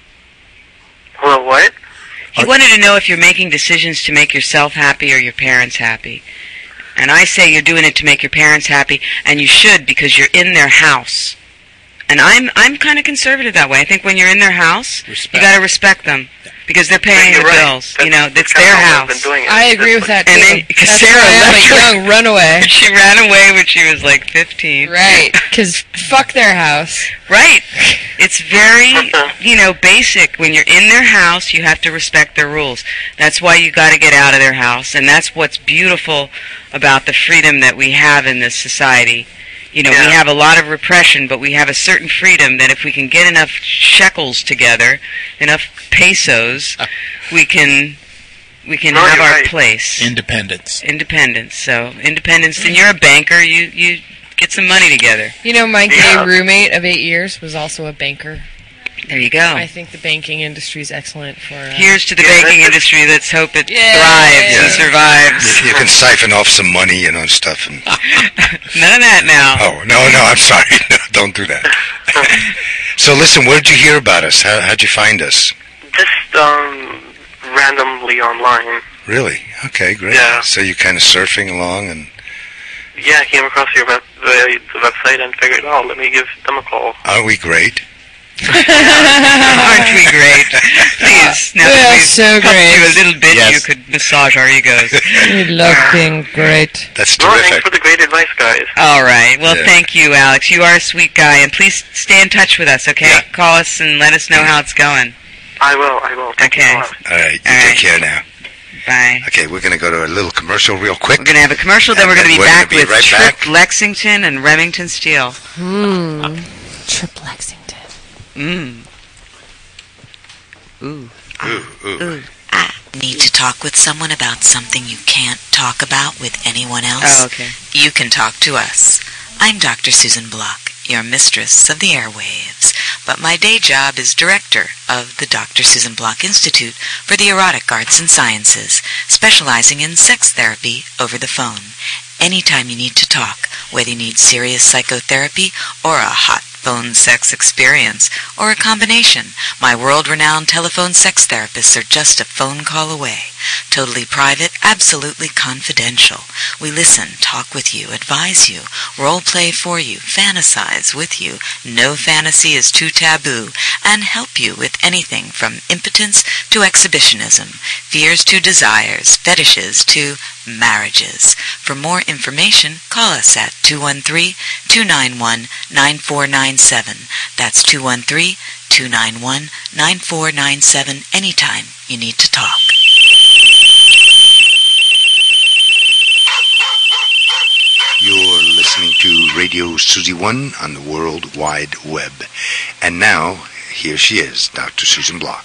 Well, what? He wanted to know if you're making decisions to make yourself happy or your parents happy. And I say you're doing it to make your parents happy, and you should because you're in their house. And I'm I'm kind of conservative that way. I think when you're in their house, Respect. you got to respect them because they're paying You're the right. bills. That's- you know, that's it's kinda their how I've been house. doing it. I agree with that too. And then- 'cause That's Sarah why I'm left a her- young runaway. She ran away when she was like fifteen. Right, because fuck their house. Right. It's very, you know, basic. When you're in their house, you have to respect their rules. That's why you got to get out of their house. And that's what's beautiful about the freedom that we have in this society. You know, Yeah. we have a lot of repression, but we have a certain freedom that if we can get enough shekels together, enough pesos, we can we can No, have you're our right. place. Independence. Independence. So, independence. And you're a banker. You, you get some money together. You know, my gay Yeah. roommate of eight years was also a banker. There you go. I think the banking industry is excellent for. Uh, Here's to the Yeah, banking that's- industry. Let's hope it Yeah. thrives and Yeah. survives. You, you can siphon off some money, you know, and stuff. And None of that now. oh no, no, I'm sorry, no, don't do that. So listen, where did you hear about us? How, how'd you find us? Just um, randomly online. Really? Okay, great. Yeah. So you're kind of surfing along, and Yeah, I came across your web, the, the website and figured, oh, let me give them a call. aren't we great? Aren't we great? Please, now We that are we've so helped great. you a little bit, Yes. you could massage our egos. We love being great. That's Well, thanks terrific. for the great advice, guys. All right. Well, Yeah. thank you, Alex. You are a sweet guy, and please stay in touch with us, okay? Yeah. Call us and let us know how it's going. I will, I will. Thank Okay. you so much. All right, you All take right. care now. Bye. Okay, we're going to go to a little commercial real quick. We're going to have a commercial, then And we're going to then be we're back gonna be with right Trip back. Lexington and Remington Steele. Hmm. Trip Lexington. Mmm. Ooh. Ooh, ooh. Ooh. Ah. Need to talk with someone about something you can't talk about with anyone else? Oh, okay. You can talk to us. I'm Doctor Susan Block, your mistress of the airwaves, but my day job is director of the Doctor Susan Block Institute for the Erotic Arts and Sciences, specializing in sex therapy over the phone. Anytime you need to talk, whether you need serious psychotherapy or a hot phone sex experience, or a combination, my world-renowned telephone sex therapists are just a phone call away. Totally private, absolutely confidential. We listen, talk with you, advise you, role-play for you, fantasize with you. No fantasy is too taboo, and help you with anything from impotence to exhibitionism, fears to desires, fetishes to marriages. For more information, call us at two one three, two nine one, nine four nine seven. That's two one three, two nine one, nine four nine seven anytime you need to talk. You're listening to Radio Susie One on the World Wide Web. And now, here she is, Doctor Susan Block.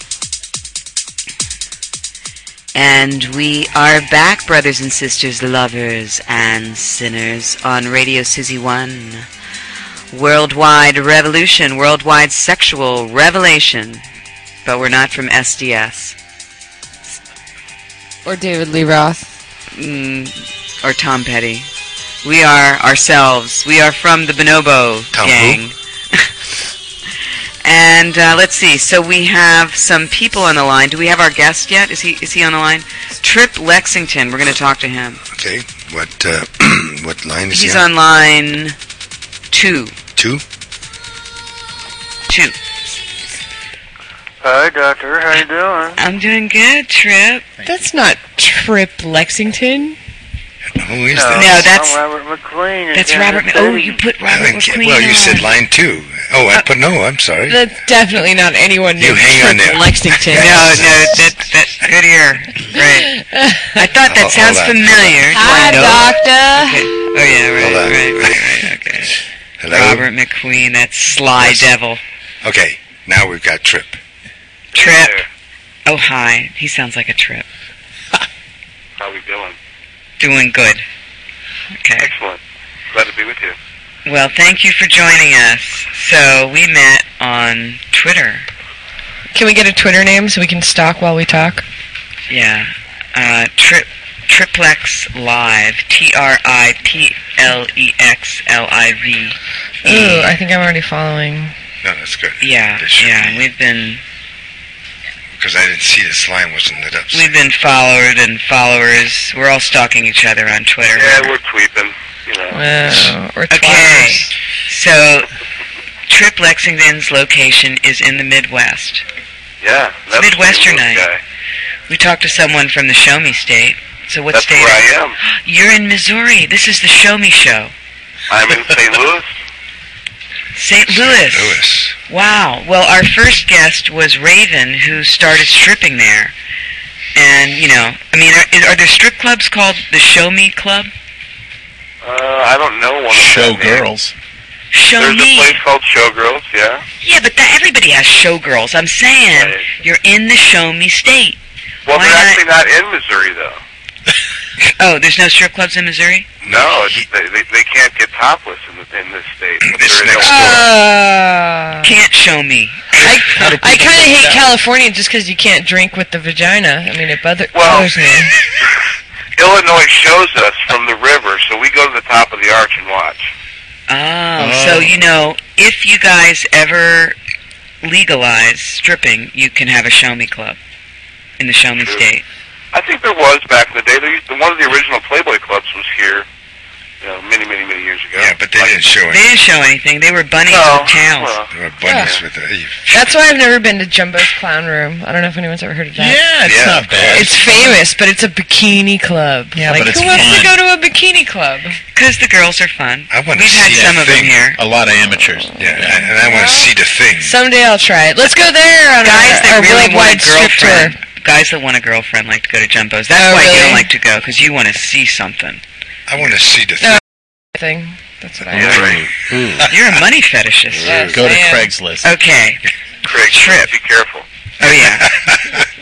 And we are back, brothers and sisters, lovers and sinners, on Radio Susie One. Worldwide revolution, worldwide sexual revelation. But we're not from S D S. Or David Lee Roth. Mm, or Tom Petty. We are ourselves. We are from the Bonobo Tom gang. who? And uh, let's see. So we have some people on the line. Do we have our guest yet? Is he is he on the line? Trip Lexington. We're going to talk to him. Okay, what uh, what line is He's he on? on line two. Two? Two. Hi, Doctor. How you doing? I'm doing good, Trip. That's not Trip Lexington. Who is No, that? No, that's- I'm Robert McQueen. in That's Kansas Robert. Oh, City. you put I Robert haven't ca- McQueen well, you on. said line two. Oh, I put no, I'm sorry. That's definitely not anyone You named hang on Trip there. Lexington. No, no, that that good ear. Right. I thought that Hold- sounds hold on, familiar. Do I Hi, know? doctor. Okay. Oh yeah, right, Hold on. right, right, right. Okay. Hello? Robert McQueen, that sly Yes. devil. Okay, now we've got Trip. Trip. Oh hi, he sounds like a Trip. How we doing? Doing good. Okay. Excellent. Glad to be with you. Well, thank you for joining us. So we met on Twitter. Can we get a Twitter name so we can stalk while we talk? Yeah. Uh, Trip Triplex Live. T R I P L E X L I V. Ooh, I think I'm already following. No, that's good. Yeah, There should yeah. be. We've been Because I didn't see this line wasn't lit up. we've been followed and followers. We're all stalking each other on Twitter. Yeah, we're tweeping. You know. Uh, or Okay. twitters. So Trip Lexington's location is in the Midwest. Yeah. That's Midwesternite. Guy. We talked to someone from the Show Me State. So what That's state? where I am. You're in Missouri. This is the Show Me Show. I'm in Saint Louis. Saint Louis. Louis. Wow. Well, our first guest was Raven, who started stripping there. And, you know, I mean, are, are there strip clubs called the Show Me Club? Uh, I don't know one of Show that name. girls. Show There's Me. a place called Showgirls, yeah. Yeah, but that, everybody has showgirls. I'm saying Right. you're in the Show Me State. Well, Why they're not? actually not in Missouri, though. Oh, there's no strip clubs in Missouri? No, it's, they, they they can't get topless in, the, in this state. But It's they're in next Illinois. Uh, Can't show me. I, I kind of hate California just because you can't drink with the vagina. I mean, it bother, Well- bothers me. Illinois shows us from the river, so we go to the top of the arch and watch. Oh, so, you know, if you guys ever legalize stripping, you can have a Show Me Club in the Show Me True. State. I think there was back in the day. There used, one of the original Playboy clubs was here, you know, many, many, many years ago. Yeah, but they Like- didn't show They it. didn't show anything. They were bunnies No, with tails. well, There were bunnies Yeah. with the... That's why I've never been to Jumbo's Clown Room. I don't know if anyone's ever heard of that. Yeah, it's Yeah. not bad. It's famous, but it's a bikini club. Yeah, like, but it's who wants to fun. go to a bikini club? Because the girls are fun. I wanna We've had see some that of them thing. here. A lot of amateurs. Yeah, and I want to see the thing. Someday I'll try it. Let's go there on Guys our, that our really want worldwide a strip girlfriend. tour. Guys that want a girlfriend like to go to Jumbo's. That's Oh, why you really? don't like to go, because you want to see something. I want to see the No. thing. Thing. That's what I Yeah. want. Ooh. You're a money fetishist. Yes, Go to I am. Craigslist. Okay. Craig, Trip. be careful. Oh, yeah.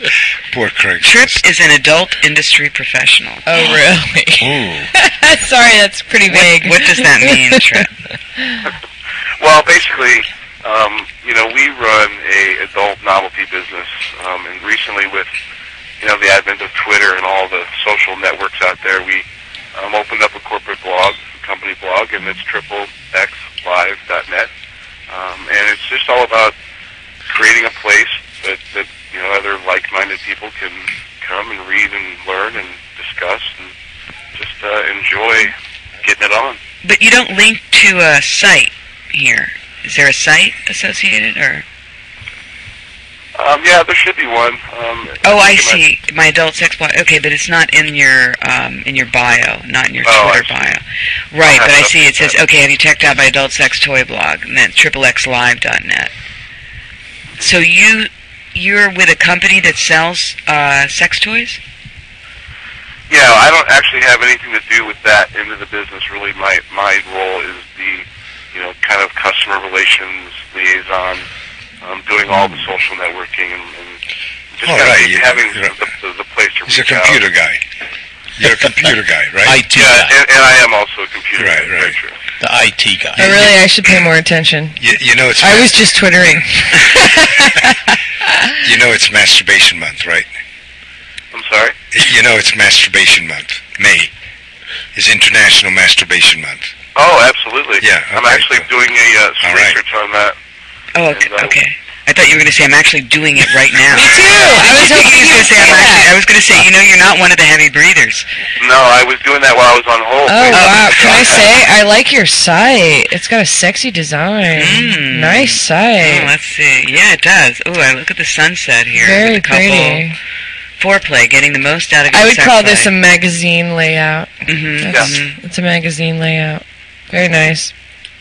Poor Craig. Trip is an adult industry professional. Oh, really? Ooh. Sorry, that's pretty vague. What, what does that mean, Trip? Well, basically, um, you know, we run a adult novelty business, um, and recently with, you know, the advent of Twitter and all the social networks out there, we um, opened up a corporate blog, a company blog, and it's triple x live dot net. Um, and it's just all about creating a place that, that, you know, other like-minded people can come and read and learn and discuss and just uh, enjoy getting it on. But you don't link to a site here. Is there a site associated, or? Um, yeah, there should be one. Um, Oh, I think it might- see. My adult sex blog. Okay, but it's not in your um, in your bio, not in your Oh, Twitter I see. bio. Right, I'll but have I to see it update says, that. okay, have you checked out my adult sex toy blog? And then triple x live dot net. So you you're with a company that sells uh, sex toys? Yeah, I don't actually have anything to do with that end of the business. Really, my my role is the, you know, kind of customer relations liaison, um, doing all the social networking and, and just Oh, kind right, of you- having you're- the, the, the place to He's a reach out. computer guy. You're a computer guy, right? I T Yeah, guy. and, and I am also a computer Right, guy. Very right. true. The I T guy. Oh, really? I should pay more attention. You, you know it's I was just twittering. you know it's masturbation month, right? I'm sorry? You know it's masturbation month. May is International Masturbation Month. Oh, absolutely. Yeah, I'm okay, actually cool. doing a, uh, some All right. research on that. Oh, okay. And, uh, okay. I thought you were going to say I'm actually doing it right now. Me too. I was hoping you you were going to would say say I'm actually. that. I was going to say, you know, you're not one of the heavy breathers. No, I was doing that while I was on hold. Oh, Wait, wow. Can I say, I like your site. It's got a sexy design. Mm. Nice Oh, site. let's see. Yeah, it does. Oh, I look at the sunset here. Very with the couple. pretty. Foreplay, getting the most out of your I would sex call this a life. magazine layout. Mhm, That's, mhm. It's a magazine layout. Very nice.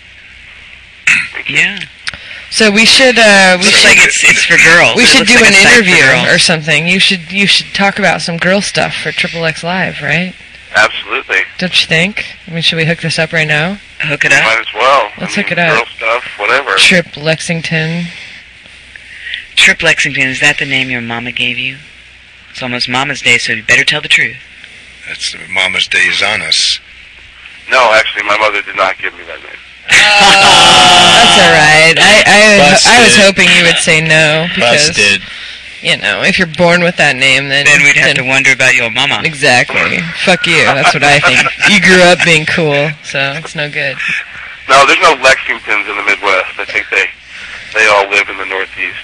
Yeah. So we should uh, we Looks should like it's it's for girls. we It should looks do like an a site for interview girls. or something. You should you should talk about some girl stuff for Triple X Live, right? Absolutely. Don't you think? I mean, should we hook this up right now? Hook it You up. might as well. Let's I mean, hook it up. Girl stuff, whatever. Trip Lexington. Trip Lexington, is that the name your mama gave you? It's almost Mama's Day, so you better tell the truth. That's Mama's Day is on us. No, actually, my mother did not give me that name. That's all right. I I, I was Busted. hoping you would say no because Busted. you know if you're born with that name, then Then we'd have then- to wonder about your mama. Exactly. Fuck you. That's what I think. You grew up being cool, so it's no good. No, there's no Lexingtons in the Midwest. I think they they all live in the Northeast.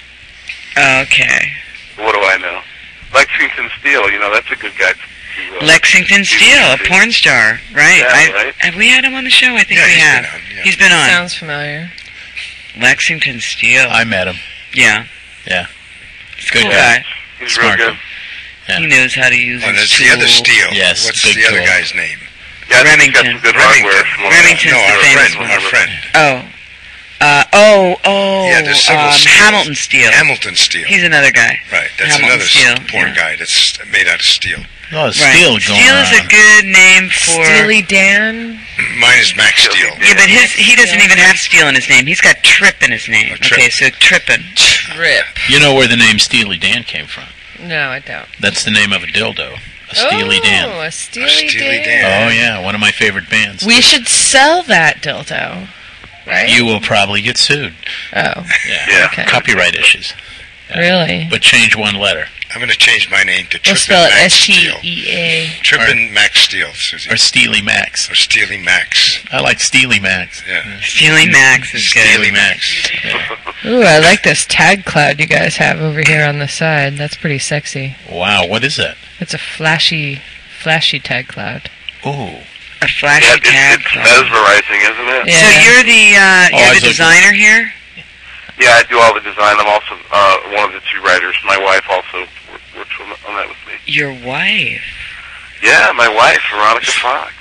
Okay. What do I know? Lexington Steel, you know, that's a good guy. To, uh, Lexington Steele, a porn star, right? Yeah, I, right. Have we had him on the show? I think Yeah, we he's have. been on, yeah. He's been on. Sounds familiar. Lexington Steele. I met him. yeah. Yeah. He's a Good cool guy. guy. He's Smart real good. Yeah. He knows how to use Oh, his that's the other tool. Steel. Yes, What's big the other tool. guy's name? Yeah, I think he's got Remington. some good Remington. hardware. from what I- Remington's no, the our famous friend. one. Our friend. Oh. Uh, oh, oh, Yeah, there's several um, Steels. Hamilton Steele. Hamilton Steel. He's another guy. Right. That's Hamilton another Steel, s- porn yeah. guy that's made out of steel. Oh, Right. steel going Steele is a on. good name for... Steely Dan. Mine is Max Steel. Yeah, but his he doesn't even have Steele in his name. He's got Trip in his name. Oh, Trip. Okay, so Trippin'. Trip. You know where the name Steely Dan came from? No, I don't. That's the name of a dildo. A Steely oh, Dan. a Steely, A Steely Dan. Dan. Oh, yeah. One of my favorite bands. We should sell that dildo, right? You will probably get sued. Oh, Yeah. Yeah. okay. Copyright issues. Yeah. Really? But change one letter. I'm going to change my name to We'll Trippin' spell it Max S T Steel. E A. Trippin' Max Steel, Susie. Or Steely Max. Or Steely Max. I like Steely Max. Yeah. Steely Max is good. Steely Max. Yeah. Ooh, I like this tag cloud you guys have over here on the side. That's pretty sexy. Wow, what is that? It's a flashy, flashy tag cloud. Ooh. A flashy Yeah, it's, tab. it's mesmerizing, isn't it? Yeah. So you're the uh, Oh, I you're was the looking- designer here? Yeah, I do all the design. I'm also uh, one of the two writers. My wife also wor- works on, on that with me. Your wife, Yeah, my wife, Veronica Fox.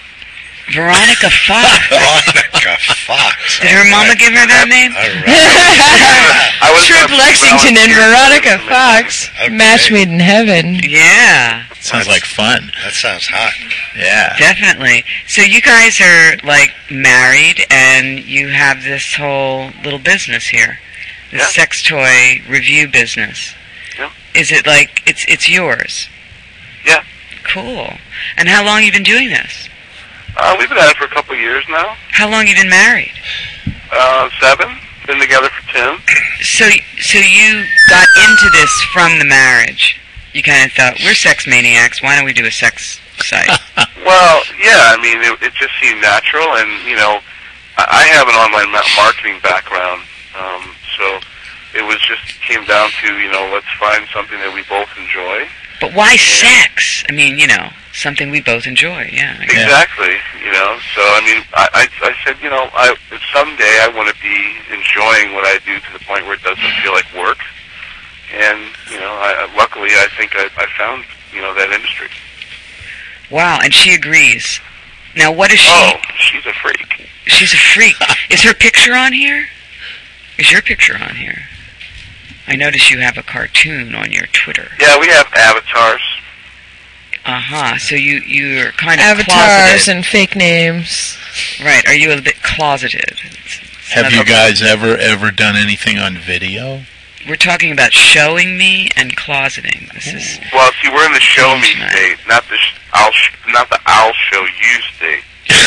Veronica Fox. Veronica Fox. Did her mama give her that name? All right. I was Trip gonna Lexington and volunteer Veronica for Fox. Okay. Match made in heaven. Yeah, Sounds like fun. That sounds hot. Yeah. definitely. So you guys are like married, and you have this whole little business here, this Yeah. sex toy review business. Yeah. Is it like it's it's yours? Yeah. Cool. And how long you been doing this? Uh, we've been at it for a couple of years now. How long you been married? Uh, seven. Been together for ten. So, so you got into this from the marriage. You kind of thought, we're sex maniacs. Why don't we do a sex site? Well, yeah. I mean, it, it just seemed natural, and you know, I, I have an online ma- marketing background, um, so it was just came down to you know, let's find something that we both enjoy. But why sex? I mean, you know, something we both enjoy. Yeah. I guess. Exactly. You know, so I mean, I, I, I said, you know, I someday I want to be enjoying what I do to the point where it doesn't feel like work. And you know, I, luckily, I think I, I found you know that industry. Wow, and she agrees. Now, what is she? Oh, she's a freak. She's a freak. Is her picture on here? Is your picture on here? I notice you have a cartoon on your Twitter. Yeah, we have avatars. Uh-huh. So you, you're kind of Avatars closeted. and fake names. Right. Are you a bit closeted? It's, it's Have not you a- guys ever, ever done anything on video? We're talking about showing me and closeting. This is... Well, see, we're in the show me Nice. state, not the sh- I'll sh- not the I'll show you state.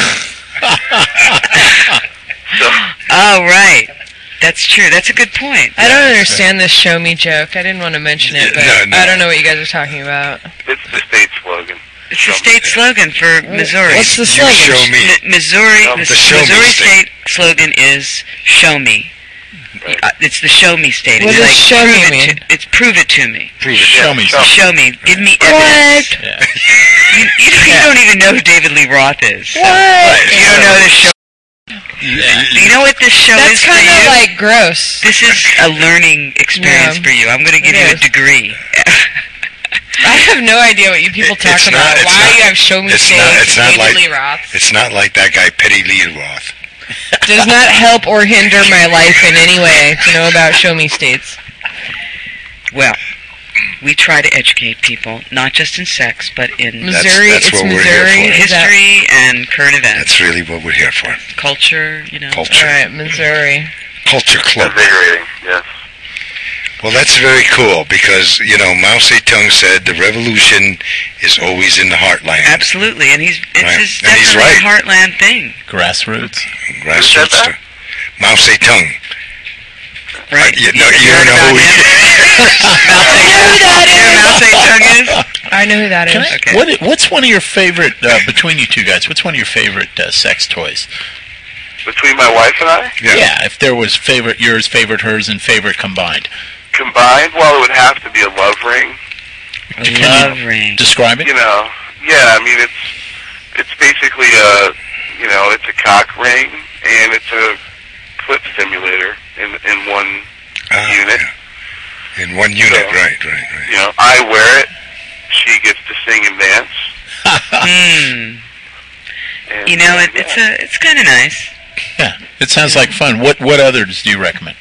So, Oh, right. That's true. That's a good point. I don't understand this show me joke. I didn't want to mention it, but No, no. I don't know what you guys are talking about. it's the state slogan. It's the state slogan for Missouri. What's the You slogan? show me. Mi- Missouri, No, the, the show me Missouri state. state slogan is "Show me." Right. Uh, it's the "Show me" state. What it's does like, show prove me it mean? To, it's "Prove it to me." Prove it. Show me show something. Show me. Give me evidence. What? Yeah. You, you, you don't even know who David Lee Roth is. so- What? You don't know this show. Yeah. Do you know what this show That's is for kind of you? like gross. This is a learning experience Yeah. for you. I'm going to give It you a is. degree. I have no idea what you people talk It's about. not- it's Why not- you have show me it's stage not- it's not David like- Lee Roth. It's not like that guy Petty Lee Roth. Does not help or hinder my life in any way to know about show me states. Well, we try to educate people, not just in sex, but in That's- Missouri, that's it's what we're here Missouri. for. Is that- history and current events, That's really what we're here for. culture, you know. Culture. All right, Missouri. Culture Club. Invigorating, yes. Well, that's very cool because, you know, Mao Zedong said the revolution is always in the heartland. Absolutely, and he's it's Right. his And he's definitely right. a heartland thing, Grassroots. Grassroots. that? Mao Zedong. right? You know, you heard don't know about who he him? Mao Zedong. You know who Mao Zedong is? I know who that Can is. I, Okay. what, what's one of your favorite, uh, between you two guys, what's one of your favorite uh, sex toys? Between my wife and I, Yeah. if there was favorite yours, favorite hers, and favorite combined. combined, well, it would have to be a love ring. A Can love you ring. describe it? You know, yeah, I mean, it's it's basically a, you know, it's a cock ring, and it's a clip stimulator in in one Ah, unit. yeah. In one unit, So- right, right, right. You know, I wear it, she gets to sing and dance. Hmm. And, You know, uh, it, it's yeah. a it's kind of nice. Yeah, it sounds like fun. What what others do you recommend?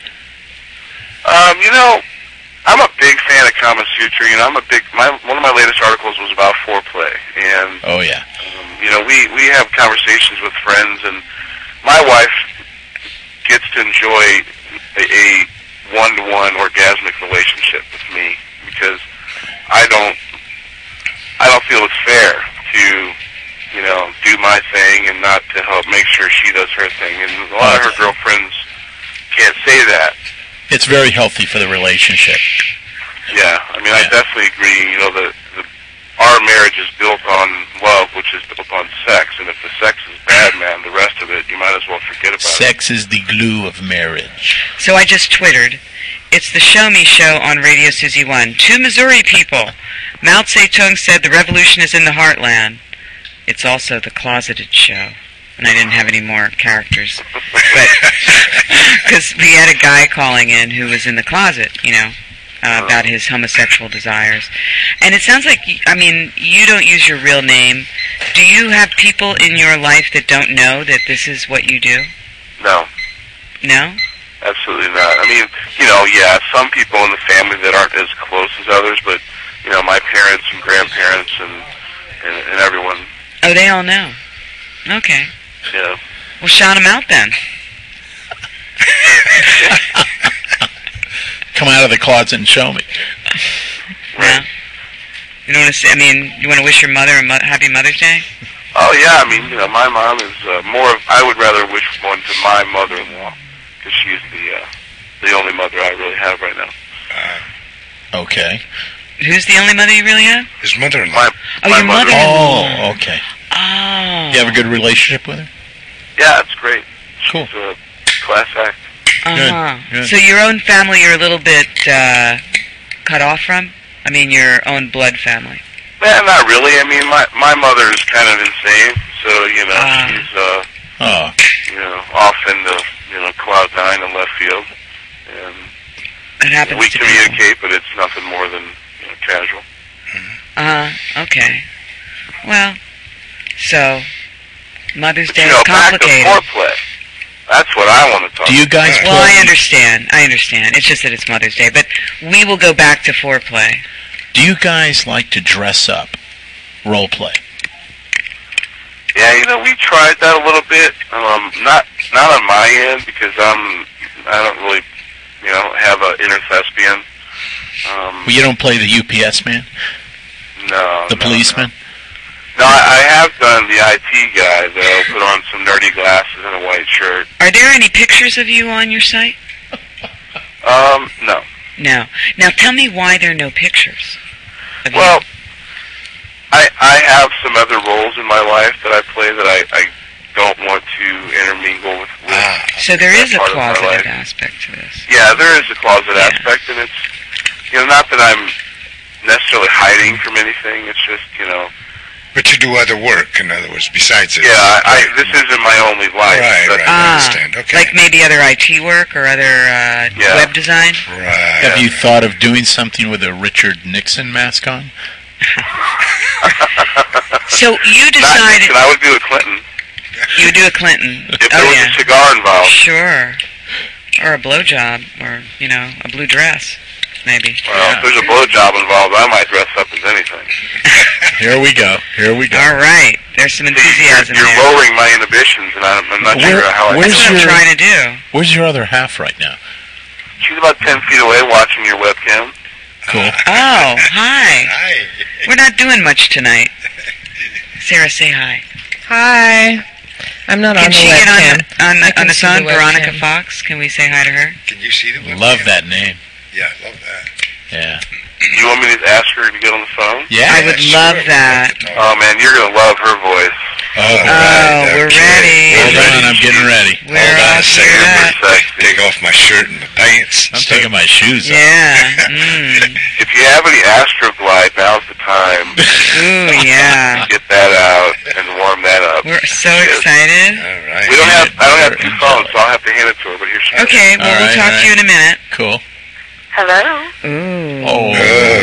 Um, you know, I'm a big fan of Kama Sutra. You know, I'm a big. My one of my latest articles was about foreplay, and Oh yeah, um, you know, we we have conversations with friends, and my wife gets to enjoy a, a one-to-one orgasmic relationship with me because I don't I don't feel it's fair to, you know, do my thing and not to help make sure she does her thing. And a lot of her girlfriends can't say that. it's very healthy for the relationship. Yeah, I mean, I Yeah. definitely agree. You know, the, the our marriage is built on love, which is built on sex. And if the sex is bad, man, the rest of it, you might as well forget about it. Sex is the glue of marriage. So I just twittered. It's the Show Me Show on Radio Suzy One. Two Missouri people. Mao Zedong said the revolution is in the heartland. It's also the Closeted Show. And I didn't have any more characters. But, because we had a guy calling in who was in the closet, you know, uh, about his homosexual desires. And it sounds like, y- I mean, you don't use your real name. Do you have people in your life that don't know that this is what you do? No. No? Absolutely not. I mean, you know, yeah, some people in the family that aren't as close as others, but, you know, my parents and grandparents and, and, and everyone, Oh, they all know. Okay. you know. Well, shout them out then. Come out of the closet and show me. No? You don't want to say, I mean, you want to wish your mother a mo- happy Mother's Day? Oh yeah, I mean, you know, my mom is uh, more of. I would rather wish one to my mother-in-law because she's the uh, the only mother I really have right now. Okay. Who's the only mother you really have? His mother-in-law. My, Oh, my your mother-in-law. Oh, okay. Oh. You have a good relationship with her? Yeah, it's great. Cool. She's a class act. Uh-huh. Good, good. So your own family you're a little bit uh, cut off from? I mean, your own blood family. Yeah, not really. I mean, my my mother is kind of insane, so you know Ah. she's uh Oh. you know off in the you know cloud nine in left field, and It happens we to communicate, but it's nothing more than you know, casual. Uh-huh. Okay. Well, so Mother's But, Day you know, is back to complicated. foreplay. That's what I want to talk. Do you guys about. Well, I play? understand. I understand. It's just that it's Mother's Day, but we will go back to foreplay. Do you guys like to dress up? Role play. Yeah, you know, we tried that a little bit. Um, not not on my end because I'm I don't really you know have an inner thespian. Um, Well, you don't play the U P S man? no, The no, policeman? No, I, I have done the I T guy though. Put on some nerdy glasses and a white shirt. Are there any pictures of you on your site? Um, no. No. Now tell me why there are no pictures of Well, you. I I have some other roles in my life that I play that I, I don't want to intermingle with. with Ah. So there is a part of my closeted life. aspect to this. Yeah, there is a closet Yeah. aspect, and it's you know not that I'm necessarily hiding from anything. It's just you know. But you do other work, in other words, besides it. Yeah, I, I this isn't my only life. Right, but, right. I Ah, understand. Okay. like maybe other I T work or other uh, Yeah. web design? Right. Have you thought of doing something with a Richard Nixon mask on? So you Not decided Nixon, I would do a Clinton you would do a Clinton. if there Oh was yeah. a cigar involved. Sure. Or a blowjob, or, you know, a blue dress, maybe. Well, if there's a blowjob involved, I might dress up as anything. Here we go. Here we go. All right. There's some You're, enthusiasm you're there. lowering my inhibitions, and I'm, I'm not Where- sure how I where's That's can what I'm your- trying to do. Where's your other half right now? She's about ten feet away watching your webcam. Cool. Oh, hi. Hi. We're not doing much tonight. Sarah, say hi. Hi. I'm not Can on the she get webcam. on the, on, I the, can on the see phone, the Veronica webcam. Fox? Can we say hi to her? Can you see the webcam? Love that name. Yeah, love that. Yeah. You want me to ask her to get on the phone? Yeah. I would sure, love we'd that. like to talk. Oh man, you're gonna love her voice. Oh, Oh, right, we're okay. ready. Hold We're on, I'm getting ready. We're Hold on all a second. geared I'm up. gonna take off my shirt and my pants. I'm taking my shoes off. Yeah. Mm. If you have any Astroglide, now's the time. Ooh, yeah. Get that out and warm that up. We're so Yes. excited. All right. We don't have. I don't have two Enjoy. phones, so I'll have to hand it to her. But here she is. Okay, well, All we'll right, talk all to you in a minute. Cool. Hello. Ooh. Oh,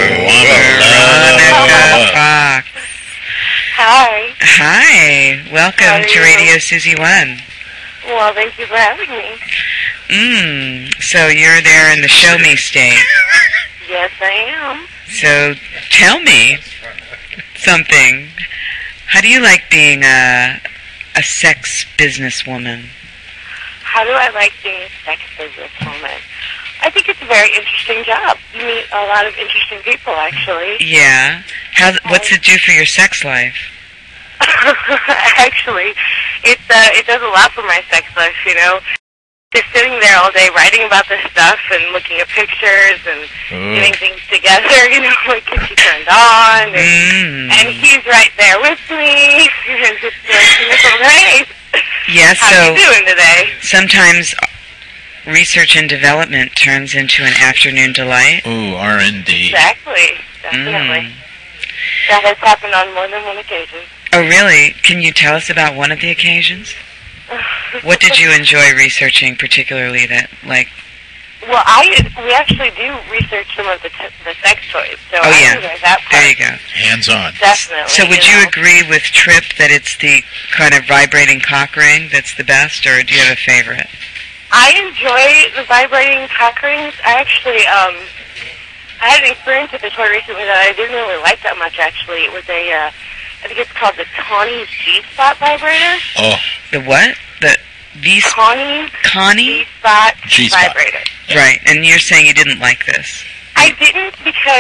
Veronica Fox. Hi. Hi. Welcome How are to you? Radio Susie One. Well, thank you for having me. Mmm. So you're there in the show me state. Yes, I am. So tell me something. How do you like being a a sex businesswoman? How do I like being a sex businesswoman? I think it's a very interesting job. You meet a lot of interesting people, actually. Yeah. How? What's it do for your sex life? Actually, it's uh, it does a lot for my sex life. You know, just sitting there all day writing about this stuff and looking at pictures and Ooh. getting things together. You know, like get you turned on, and, Mm. and he's right there with me. And just like, hey, Yeah. how So you doing today? sometimes research and development turns into an afternoon delight. Ooh, R and D. Exactly, definitely. Mm. That has happened on more than one occasion. Oh, really? Can you tell us about one of the occasions? What did you enjoy researching particularly that, like... Well, I we actually do research some of the t- the sex toys, so Oh, I yeah. enjoy that part. There you go. Hands on. Definitely. So would you know. agree with Tripp that it's the kind of vibrating cock ring that's the best, or do you have a favorite? I enjoy the vibrating cock rings. I actually, um, I had an experience with a toy recently that I didn't really like that much, actually. It was a, uh, I think it's called the Connie's G-Spot vibrator. Oh, The what? The V... Connie's Connie? G-Spot G-Spot. vibrator. Right, and you're saying you didn't like this. I didn't because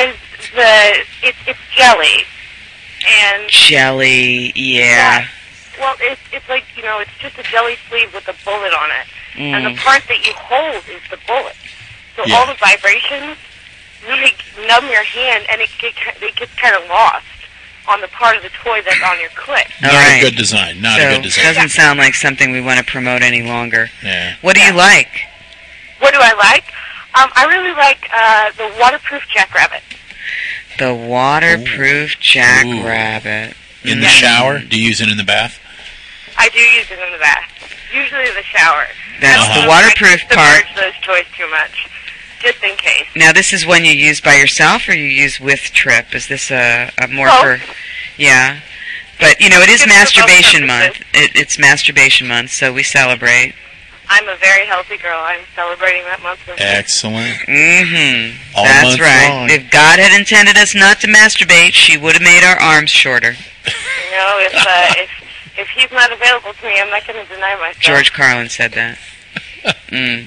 the it's it's jelly, and Jelly, yeah. well, it's it's like you know, it's just a jelly sleeve with a bullet on it, and the Mm. part that you hold is the bullet. So Yeah. all the vibrations really numb your hand, and it get, it gets kind of lost on the part of the toy that's on your clit. Not All right. a good design. Not so a good design. doesn't sound like something we want to promote any longer. Yeah. What do you like? What do I like? Um, I really like uh, the waterproof jackrabbit. The waterproof jackrabbit. In the Mm. shower? Do you use it in the bath? I do use it in the bath, usually in the shower. That's I don't the know waterproof if I part. submerge those toys too much, just in case. Now, this is one you use by yourself, or you use with Trip? Is this a, a more Both. for? Yeah, but you know, it is Good for both masturbation month. purposes. It, it's masturbation month, so we celebrate. I'm a very healthy girl. I'm celebrating that month with Excellent. Mm-hmm. All That's month right. long. If God had intended us not to masturbate, she would have made our arms shorter. You know, if uh, if if he's not available to me, I'm not going to deny myself. George Carlin said that. Mm.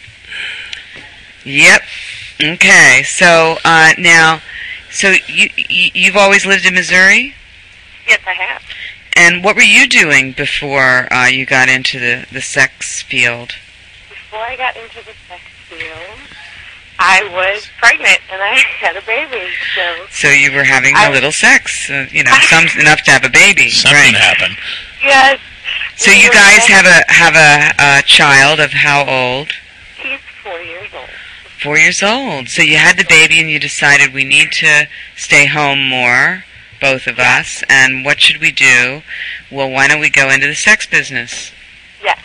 Yep. Okay. So uh, now, so you, you you've always lived in Missouri, Yes, I have. and what were you doing before uh, you got into the the sex field? Before I got into the sex field, I was pregnant and I had a baby. So So you were having I- a little sex, uh, you know, some enough to have a baby. Something right. happened. yes, So we you were guys having- have a have a, a child of how old? He's four years old. Four years old. So you had the baby and you decided we need to stay home more, both of us, and what should we do? Well, why don't we go into the sex business? Yes.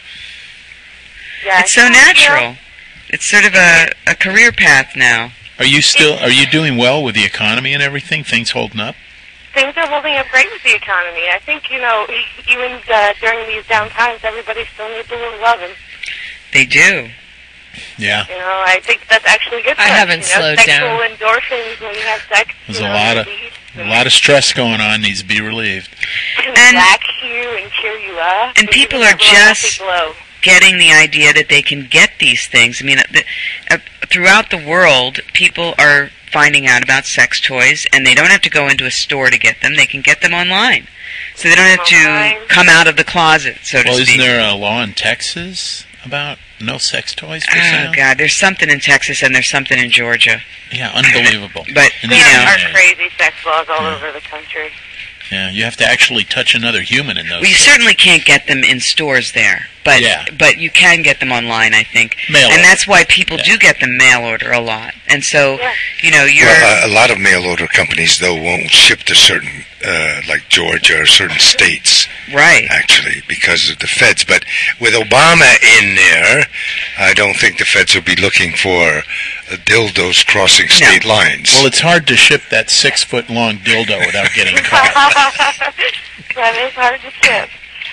Yeah, It's so you know, natural. It's sort of a, a career path now. Are you still? Are you doing well with the economy and everything? Things holding up? Things are holding up great with the economy. I think, you know, even uh, during these down times, everybody still needs a little loving. They do. Yeah. You know, I think that's actually good for I us. haven't you know, slowed sexual down. endorphins when you have sex. There's you a know, lot of release a lot of stress going on. Needs to be relieved. and And- relax you and cheer you up. and give people you are that little healthy just- glow. Getting the idea that they can get these things. I mean, the, uh, throughout the world, people are finding out about sex toys, and they don't have to go into a store to get them. They can get them online. So they don't have to Online. come out of the closet, so to Well, speak. isn't there a law in Texas about no sex toys for Oh, sale? God, there's something in Texas and there's something in Georgia. Yeah, unbelievable. But, And you There know, are crazy sex laws all Yeah. over the country. Yeah, you have to actually touch another human in those. well, you things. certainly can't get them in stores there. But Yeah. but you can get them online, I think. Mail and order. that's why people Yeah. do get them mail order a lot. And so, Yeah. you know, you're... Well, a, a lot of mail order companies, though, won't ship to certain, uh, like Georgia or certain states, right. actually, because of the feds. But with Obama in there, I don't think the feds will be looking for uh, dildos crossing state lines. Well, it's hard to ship that six foot long dildo without getting caught. That is hard to ship.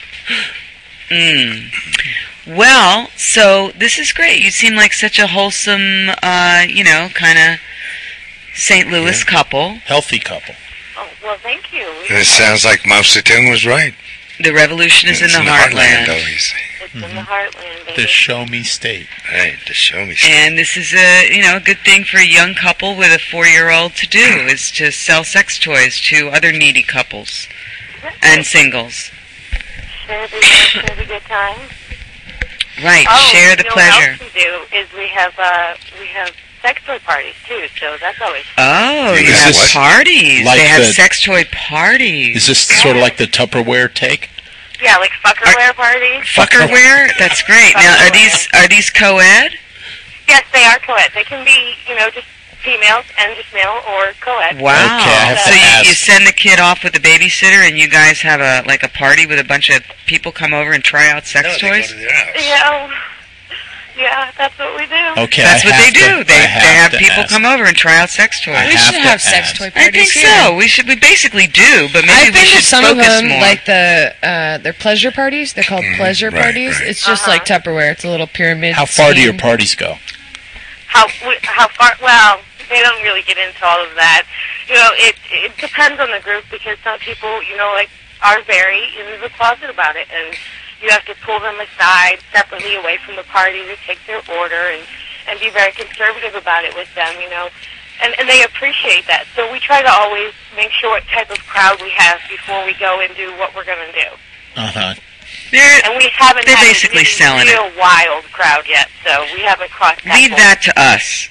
Mm. Well, so this is great. You seem like such a wholesome, uh, you know, kind of Saint Louis Yeah. couple. Healthy couple. Oh, well, thank you. And it sounds like Mao Zedong was right. The revolution is It's in the heartland. always. It's in the heartland, baby. The show me state. Right, to show me. And this is a, you know, a good thing for a young couple with a four-year-old to do, is to sell sex toys to other needy couples and singles. Share the, share the good time. Right, Oh, share the you know pleasure. What else we do is we have uh, we have sex toy parties too, so that's always Oh, you Is have this parties. like they have the- sex toy parties. Is this sort of like the Tupperware take? yeah, like fuckerware parties. Fuckerware? That's great. Now, are these are these co-ed? Yes, they are co-ed. They can be, you know, just females and just male or co-ed. Wow. Okay, I have so to you, ask. you send the kid off with a babysitter, and you guys have a like a party with a bunch of people come over and try out sex No, they go toys. to their house. Yeah, yeah, that's what we do. Okay, That's I what they have do. to- they I they have to people ask. come over and try out sex toys. I We have should to have sex ask. toy I parties think here. so. We should. We basically do, but maybe I've we been should to some of focus them, more. like the uh, they're pleasure parties. They're called pleasure right, parties. right. It's just Uh-huh. like Tupperware. It's a little pyramid. How far do your scheme. parties go? How we- how far? Well, they don't really get into all of that. You know, it it depends on the group because some people, you know, like are very in the closet about it, and you have to pull them aside separately away from the party to take their order and and be very conservative about it with them. You know, and, and they appreciate that. So we try to always make sure what type of crowd we have before we go and do what we're going to do. Uh-huh. They're, And we haven't they're had basically a really selling real wild crowd yet, so we haven't crossed that Leave point. that to us.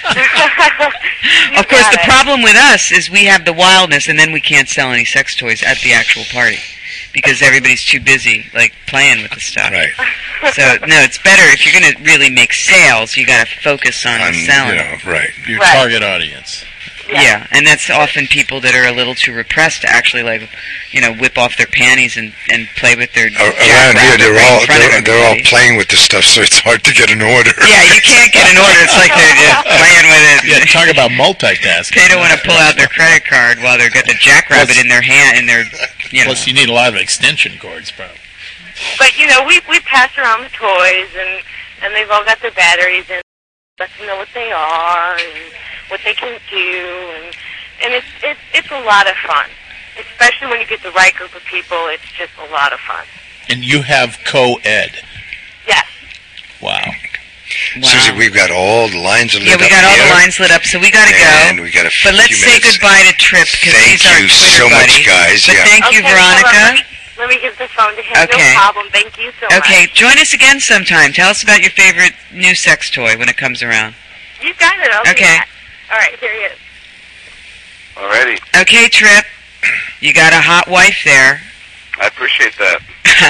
You Of course, got the it. problem with us is we have the wildness, and then we can't sell any sex toys at the actual party because everybody's too busy, like, playing with the stuff. Right. So, no, it's better if you're going to really make sales, you got to focus on, On, selling. you know, right. Your Right. target audience. Yeah. and that's often people that are a little too repressed to actually, like, you know, whip off their panties and, and play with their Ar- Around here, jackrabbit they're right in all front of they're, they're all everybody. playing with the stuff, so it's hard to get an order. Yeah, you can't get an order. It's like they're just playing with it. Yeah, talk about multitasking. They don't want to pull out their credit card while they've got the jackrabbit in their hand, in their, you know. Plus, you need a lot of extension cords, probably. But, you know, we we pass around the toys, and, and they've all got their batteries, and let them know what they are and what they can do, and and it's it's it's a lot of fun, especially when you get the right group of people. It's just a lot of fun. And you have co-ed. Yes. Wow. Wow. Susie, we've got all the lines lit Yeah, up we got all here, the lines lit up, so we got to and go. we got a But few let's say minutes. goodbye to Trip, because Thank he's our you Twitter so much, buddy. guys. But Yeah. thank you, Okay, hold on, Veronica. Let me, let me give the phone to him. Okay. No problem. Thank you so much. Okay, join us again sometime. Tell us about your favorite new sex toy when it comes around. You got it. I'll do Okay. that. All right, here he is. Alrighty. Okay, Trip, you got a hot wife there. I appreciate that.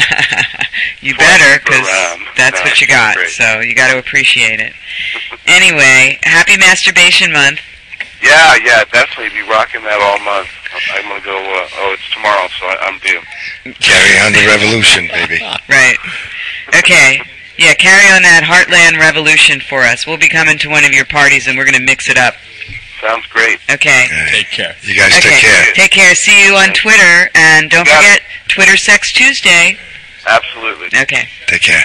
You Twice better, per because round. that's No, what you got, great. so you got to appreciate it. Anyway, happy Masturbation Month. Yeah, yeah, definitely be rocking that all month. I'm gonna go. Uh, oh, it's tomorrow, so I, I'm due. Carry on the revolution, baby. Right. Okay. Yeah, carry on that Heartland Revolution for us. We'll be coming to one of your parties, and we're going to mix it up. Sounds great. Okay. Take care. You guys Okay. take care. Take care. See you on Twitter, and don't Got forget Twitter Sex Tuesday. Absolutely. Okay. Take care.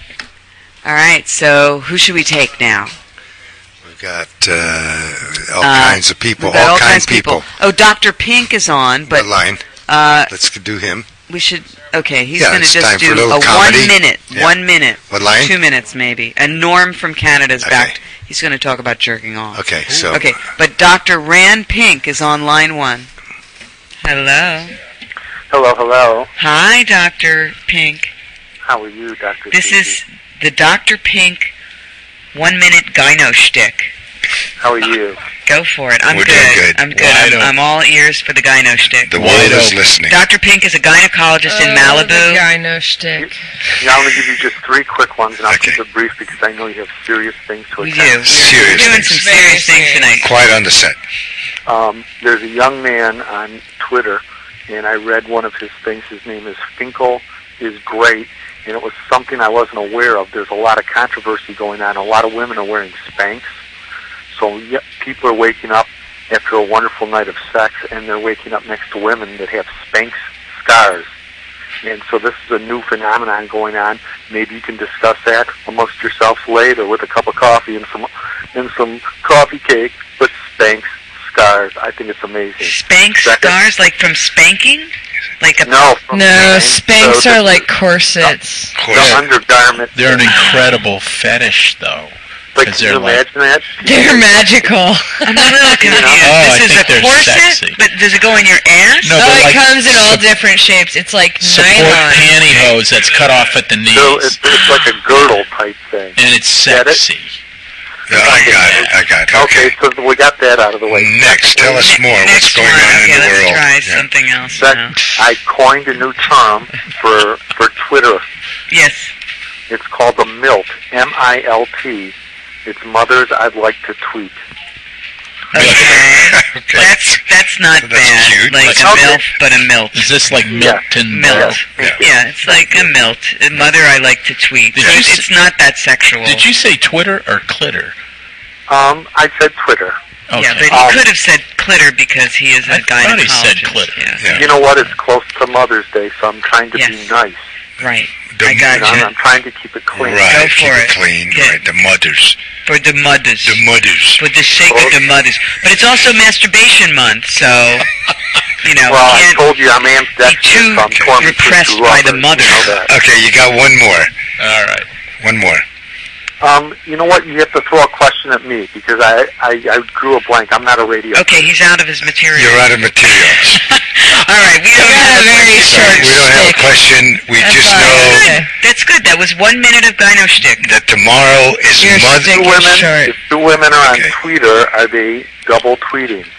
All right. So who should we take now? We've got uh, all Uh, kinds of people. We've got All kinds of people. Oh, Doctor Pink is on, but What line? uh, Let's do him. we should. Okay, he's Yeah, going to it's just time for do a little a comedy. one minute. Yeah. One minute. What line? Two minutes maybe. And Norm from Canada's Okay. back. He's going to talk about jerking off. Okay, so Okay, but Doctor Rand Pink is on line one. Hello. Hello, hello. Hi, Doctor Pink. How are you, Doctor This is the Doctor Pink one-minute gyno shtick. How are you? Go for it. I'm We're good. doing good. I'm good. Wide I'm, open. I'm all ears for the gyno shtick. the Wide world is open. listening. Doctor Pink is a gynecologist in Oh, Malibu. the guy no shtick. Yeah, I'm going to give you just three quick ones, and I'll Okay. keep it brief because I know you have serious things to We attend do. We're, Serious we're doing things. some Very serious things serious. tonight. Quiet on the set. Um, there's a young man on Twitter, and I read one of his things. His name is Finkel is Great, and it was something I wasn't aware of. There's a lot of controversy going on. A lot of women are wearing Spanx. So yeah, people are waking up after a wonderful night of sex, and they're waking up next to women that have Spanx scars. And so this is a new phenomenon going on. Maybe you can discuss that amongst yourselves later with a cup of coffee and some and some coffee cake. But Spanx scars, I think it's amazing. Spank Second. scars, like from spanking? Like a No, from No, Spanx. Spanx So are the- like corsets. the Course. undergarment. They're an incredible fetish, though. Like, 'cause can you they're like- imagine that? They're magical. I'm a little confused. Oh, I this is think a they're corset, sexy. but does it go in your ass? No, Oh, they're it like comes in all sup- different shapes. It's like support nylon. pantyhose that's cut off at the knees, So it's, it's like a girdle type thing. and it's Get it? sexy. Yeah, I got it. I got it. Okay, Okay. so we got that out of the way. Next, tell us more. What's Next going one. on okay, in the let's world? try Yeah. something else Second, now. I coined a new term for for Twitter. Yes. It's called the MILT, M I L T. It's mothers I'd like to tweet. Okay. Okay. That's that's not That's bad. cute. Like That's a okay. MILF, but a MILF. Is this like Yeah. Milton Milt. Milk? Yeah. Yeah, it's like a milt. A mother I like to tweet. Did So you it's, s- it's not that sexual. Did you say Twitter or Clitter? Um, I said Twitter. Okay. Yeah, but he Um, could have said clitter because he is a I gynecologist. thought he said clitter. Yeah. Yeah. You know what? It's close to Mother's Day, so I'm trying to Yes. be nice. Right. The- I got You know, you. I'm trying to keep it clean. Right. Go Keep for it it. clean. Yeah. Right. The mothers. For the mothers. The mothers. For the sake of the mothers. But it's also masturbation month, so, you know, Well, we I can't told you I'm be ambidextrous, too so I'm torn between repressed two by the lovers. mother. You know that. Okay, you got one more. All right. One more. Um, you know what? You have to throw a question at me because I, I, I drew a blank. I'm not a radio. Okay, he's out of his material. You're out of materials. All right, we don't have a very short We don't have a question. We That's just fine. know Good. That's good. That was one minute of Gyno shtick. that tomorrow is Your Mother. shtick Two is women, short. if two women are Okay. on Twitter, are they double tweeting?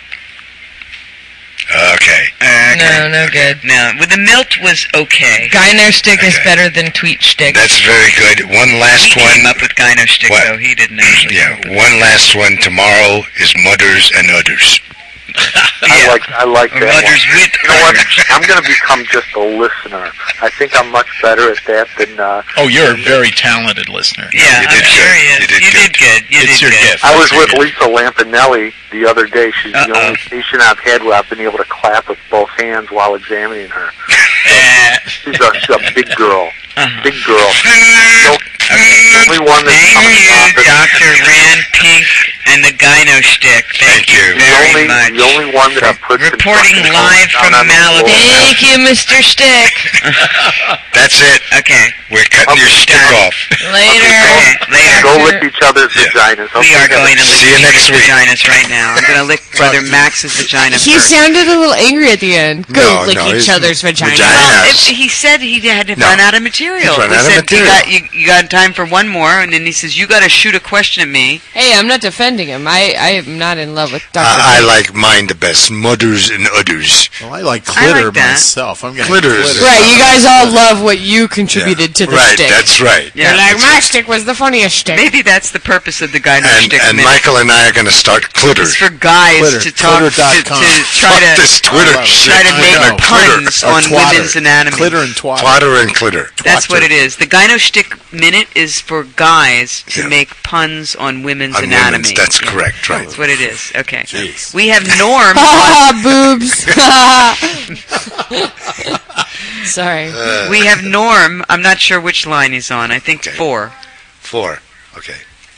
Okay. No, no good. No, well, the Milt was okay. Gyno stick is Okay. better than tweet stick. That's very good. One last He one. came up with Gyno shtick, What? though. He didn't actually. Yeah, one last one. Tomorrow is Mothers and Udders. I Yeah. like I like Or that. Mothers one. with You know what? Udders. I'm going to become just a listener. I think I'm much better at that than. Uh, Oh, you're a very talented listener. Yeah, You I'm did sure good. he is. You did You good. did good. You It's did your good. gift. I was That's your with gift. Lisa Lampanelli the other day. She's Uh-oh. the only patient I've had where I've been able to clap with both hands while examining her. Uh, She's a, she's a big girl. uh-huh. Big girl. So, the only one that's Thank coming you, off is- Doctor Rand Pink and the Gyno shtick. Thank, Thank you. The very only, much. the only one that I put Reporting construction live down from on the Malibu. floor. Thank you, Mister Stick. That's it. Okay. We're cutting your stick done. off. Later. Okay, later. Go lick each other's Yeah. vaginas. We Okay, are guys. going to lick See you each next other's week. vaginas right now. I'm going to lick Brother Max's vagina He first. sounded a little angry at the end. Go No, lick no, each he's- other's vagina. vagina. Well, Yes. if he said he had to No. run out of material. He's run we out of said, material. You got, you, you got time for one more, and then he says, you got to shoot a question at me. Hey, I'm not defending him. I, I am not in love with Doctor I, I like mine the best. Mothers and Udders. Well, I like I glitter like that. myself. I'm gonna Glitter is- Right, you guys all love what you contributed to the right, stick. that's right. Yeah. You're like, my stick was the funniest stick. Maybe that's the purpose of the Gyno And, shtick and minute. Michael and I are going to start Clitter. It's for guys Twitter. to talk, to, Twitter to dot com. try Fuck to this Twitter I love it. shit. try to I make know. puns Or on twatter. women's anatomy. Glitter and twatter. Twatter and Clitter. That's what Twatter. it is. The Gyno shtick minute is for guys to Yeah. make puns on women's On anatomy. women's, that's Yeah. correct, right. That's what it is. Okay. Jeez. We have Norm. on, Ah, boobs. Sorry. Uh, we have Norm. I'm not sure which line he's on. I think Okay. four. Four. Okay.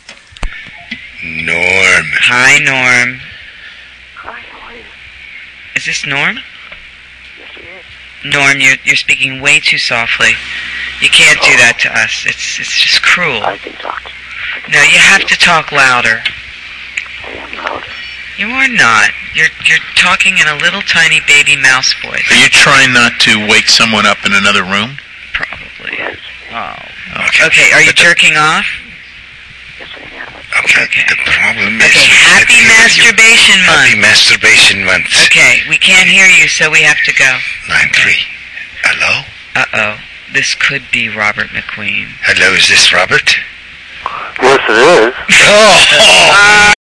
Norm. Hi, Norm. Hi, how are you? Is this Norm? Yes, it is. Norm, you're you're speaking way too softly. You can't do that to us. It's it's just cruel. I can talk. I can No, talk you have you. to talk louder. I am loud. You are not. You're you're talking in a little tiny baby mouse voice. Are you trying not to wake someone up in another room? Probably. Yes. Oh. Okay. Okay. Are you jerking off? Yes, I am. Okay. Okay. The problem is... Okay. we can't Happy hear you. masturbation Happy month. masturbation month. Okay. We can't hear you, so we have to go. Line three. Hello? Uh oh. This could be Robert McQueen. Hello, is this Robert? Yes, it is. Oh!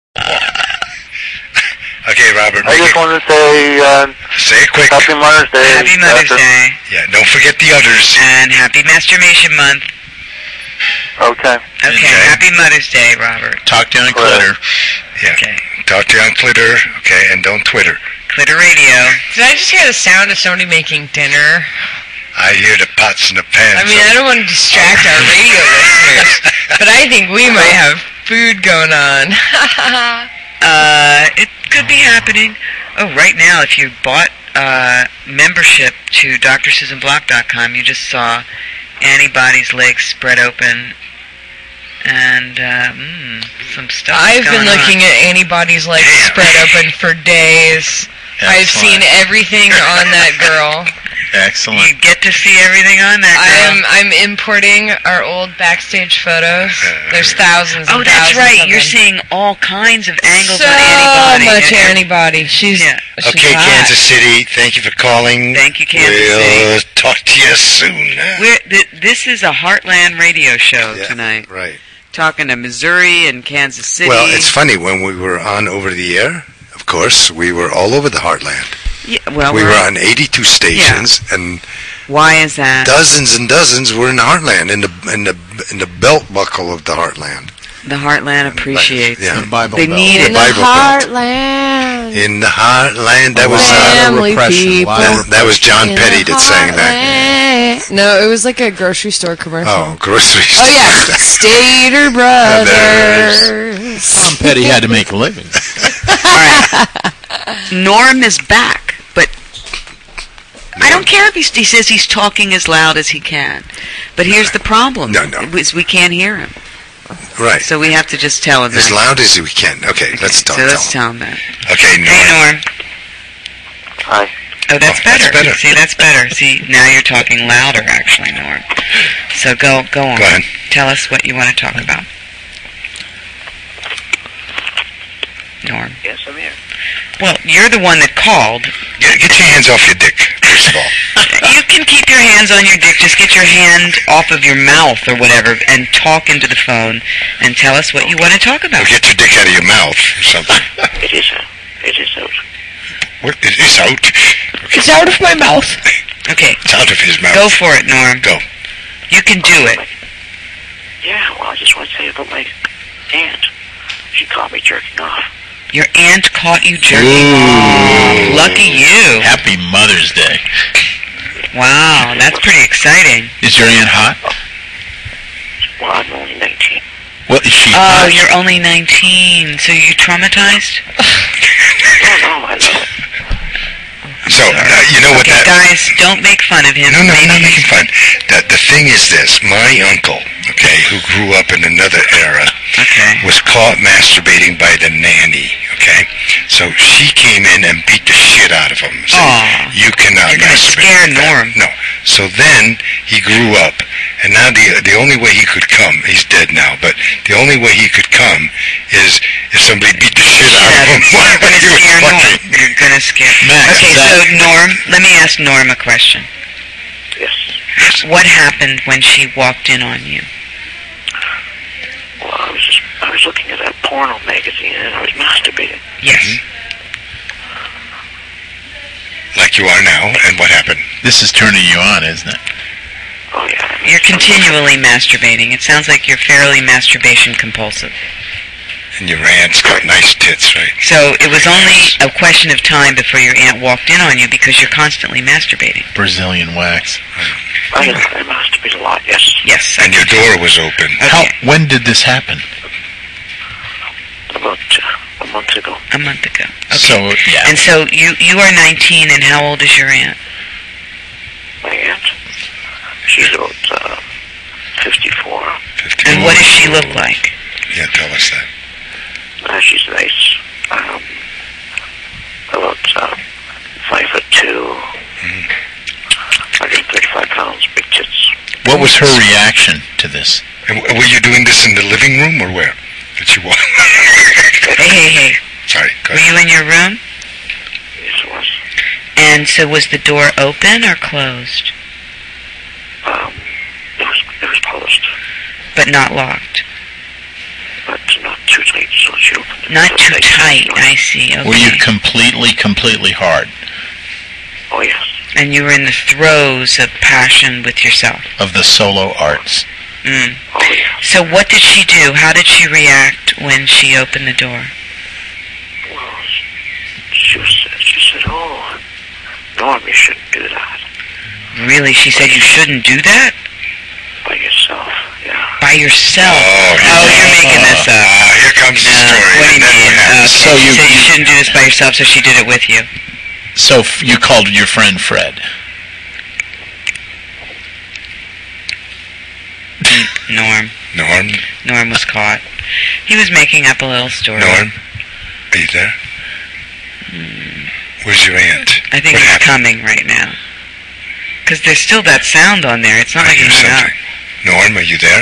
Okay, Robert, I make just it, wanted to say uh, say it quick. Happy Mother's Day. Happy Mother's Doctor. Day. Yeah, don't forget the others. And happy masturbation month. Okay. Okay. Okay. Happy Mother's Day, Robert. Talk down Right. Clitter. Yeah. Okay. Talk to you on Twitter, okay, and don't Twitter. Clitter Radio. Did I just hear the sound of somebody making dinner? I hear the pots and the pans. I mean, I don't want to distract our radio listeners, but I think we might have food going on. Uh, it could be happening. Oh, right now, if you bought uh, membership to D R susan block dot com, you just saw Antibody's legs spread open, and uh, mm, some stuff. I've been going on. looking at Anybody's legs Damn. spread open for days. I've Excellent. seen everything on that girl. Excellent. You get to see everything on that. I'm girl. I'm importing our old backstage photos. There's thousands. Oh, and that's thousands right. of You're them. seeing all kinds of angles so on Antibody. much And- Antibody. She's, Yeah. she's Okay, hot. Kansas City, thank you for calling. Thank you, Kansas we'll City. talk to you soon. We're, th- this is a Heartland radio show Yeah, tonight. Right. Talking to Missouri and Kansas City. Well, it's funny, when we were on over the air, of course, we were all over the heartland. Yeah, well, we we're- were on eighty-two stations, and Why is that? dozens and dozens were in the heartland, in the in the in the belt buckle of the heartland. The Heartland appreciates Yeah. it. The Bible They Belt. need In it. the Bible Belt. heartland. In the heartland, that A was lot of uh, Family repression, a lot of people. that, that was John In Petty the that sang that. heartland. No, it was like a grocery store commercial. Oh, grocery Oh, store. yeah, Stater Brothers. Tom Petty had to make a living. Norm is back, but I don't care if he's, he says he's talking as loud as he can. But here's the problem: No, no. is we can't hear him. Right. So we have to just tell him As that. loud as we can. Okay, Okay, let's talk. So let's tell tell him that. him. Okay, Norm. Hey, Norm. Hi. Oh, that's Oh, better. that's better. See, that's better. See, now you're talking louder, actually, Norm. So go, go on. Go ahead. Tell us what you want to talk about. Norm. Yes, I'm here. Well, you're the one that called. Get, get your hands off your dick, first of all. You can keep your hands on your dick. Just get your hand off of your mouth or whatever and talk into the phone and tell us what you want to talk Or about. get your dick out of your mouth or something. It is out. It is out. What? It is out. Okay. It's out of my mouth. Okay. It's out of his mouth. Go for it, Norm. Go. You can do it. Yeah, well, I just want to tell you about my aunt. She caught me jerking off. Your aunt caught you jerking off. Lucky you. Happy Mother's Day. Wow, that's pretty exciting. Is your aunt hot? Well, I'm only nineteen. What is she Oh, hot? you're only nineteen. So you traumatized? No, no, I love it. So, uh, you know what Okay, that... guys, don't make fun of him. No, no, I'm not Maybe- making fun. The, the thing is this. My uncle, okay, who grew up in another era, Okay. was caught masturbating by the nanny, okay? So she came in and beat the shit out of him. So Aw. you cannot You're gonna masturbate. scare like that. Norm. No. So then he grew up, and now the the only way he could come, he's dead now, but the only way he could come is if somebody beat the shit out of him You're while gonna he was scare Norm. fucking. You're gonna scare. Max, Okay, is so that- Norm, let me ask Norm a question. Yes. What happened when she walked in on you? Well, I was just, I was looking at that porno magazine and I was masturbating. Yes. Like you are now, and what happened? This is turning you on, isn't it? Oh, yeah. You're continually masturbating. It sounds like you're fairly masturbation compulsive. And your aunt's got nice tits, right? So it was only a question of time before your aunt walked in on you because you're constantly masturbating. Brazilian wax. I, I masturbate a lot, yes. Yes. And your door was open. How? When did this happen? About uh, a month ago. A month ago. Okay. So yeah. And so you you are nineteen, and how old is your aunt? My aunt, she's about uh, fifty-four. fifty. And what does she look like? Yeah, tell us that. Uh, she's nice. Um, about uh, five foot two, Mm-hmm. one hundred thirty-five pounds, big tits. What was her reaction to this? And w- were you doing this in the living room or where? Did you walk? Hey, hey, hey. Sorry, go Were ahead. you in your room? Yes, it was. And so was the door open or closed? Um, it was it was polished, But not locked? but not too tight, so she opened it. Not so too they- tight, I see. Okay. Were you completely, completely hard Oh, yes. And you were in the throes of passion with yourself. of the solo arts? Mm. Oh, yeah. So what did she do? How did she react when she opened the door? Well, she was, she said, "Oh, Norm, you shouldn't do that Really? She said you shouldn't do that? by yourself." Yeah. By yourself? Oh, Oh, you're making this up. Ah, here comes the No, story. what do you And then mean? what happened? Okay, So she you- said you shouldn't do this by yourself, so she did it with you. So f- you called your friend Fred. Norm. Norm? Norm was caught. He was making up a little story. Norm? Are you there? Where's your aunt? I think what he's happened? coming right now. Because there's still that sound on there. It's not I like hear he's hung up. something. Norm, are you there?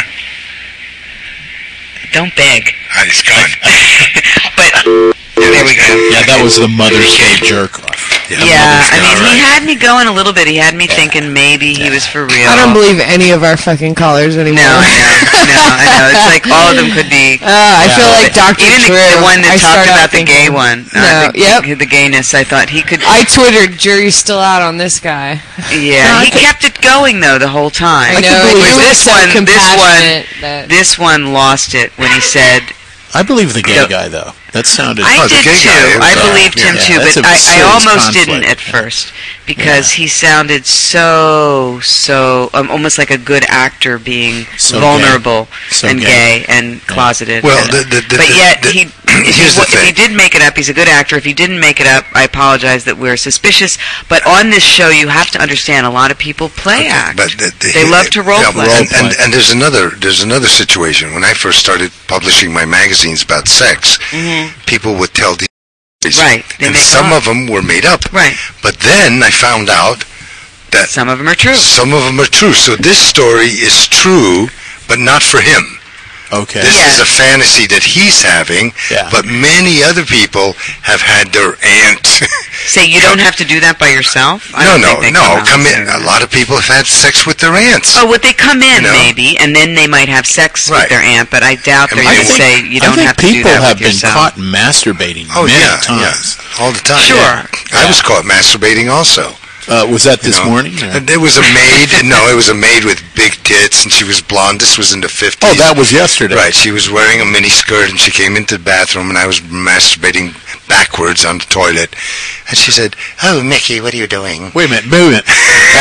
Don't beg. Ah, he's gone. But there we go. Yeah, that was the Mother's Day jerk off. Yeah, I mean, he had me going a little bit. He had me thinking maybe he was for real. I don't believe any of our fucking callers anymore. No, I know. No, I know. It's like all of them could be. Uh, I feel like Doctor Even Drew. the, the one that I talked start out about the gay thinking- one. No, uh, the, yep. the gayness. I thought he could. I twittered, jury's still out on this guy. Yeah, he kept it going though the whole time. I know, and Whereas you were this so one, this one, compassionate that- this one lost it when he said, I believe the gay Go- guy, though. That sounded. I Oh, the did gay too. guy, it was, I uh, believed him yeah, too, that's but a I, I serious almost conflict. didn't at first because he sounded so so um, almost like a good actor being So vulnerable gay. So and gay. gay, and closeted. Well, and- the- the- the- but the- yet the- he. If he, here's the if he thing. did make it up, he's a good actor. If he didn't make it up, I apologize that we're suspicious. But on this show, you have to understand a lot of people play act. But the, the, They love to role yeah, play. And, and, and there's another there's another situation. When I first started publishing my magazines about sex, Mhm. people would tell the Right, they and make some up. of them were made up. Right. But then I found out that some of them are true. Some of them are true. So this story is true, but not for him. Okay. This Yeah. is a fantasy that he's having, Yeah. but many other people have had their aunt. Say you don't have to do that by yourself. I no, don't no, think they no. out Come and in. say that. A lot of people have had sex with their aunts. Oh, would they come in You know? maybe, and then they might have sex Right. with their aunt? But I doubt I they're mean, going I to think- say you I don't think have to do people that have with been yourself. caught masturbating Oh many yeah, times. yeah, all the time. Sure. Yeah. I was caught masturbating also. Uh, was that this You know? morning? or- And There was a maid. No, it was a maid with big tits, and she was blonde. This was in the fifties. Oh, that was yesterday. Right. She was wearing a mini skirt, and she came into the bathroom, and I was masturbating backwards on the toilet. And she said, "Oh, Mickey, what are you doing?" Wait a minute, move it.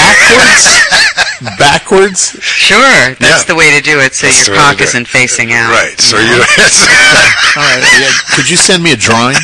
Backwards? Backwards? Sure, that's Yeah. the way to do it. So That's the your way to cock do it. isn't facing out. Right. So you you. know? All right. yeah, Could you send me a drawing?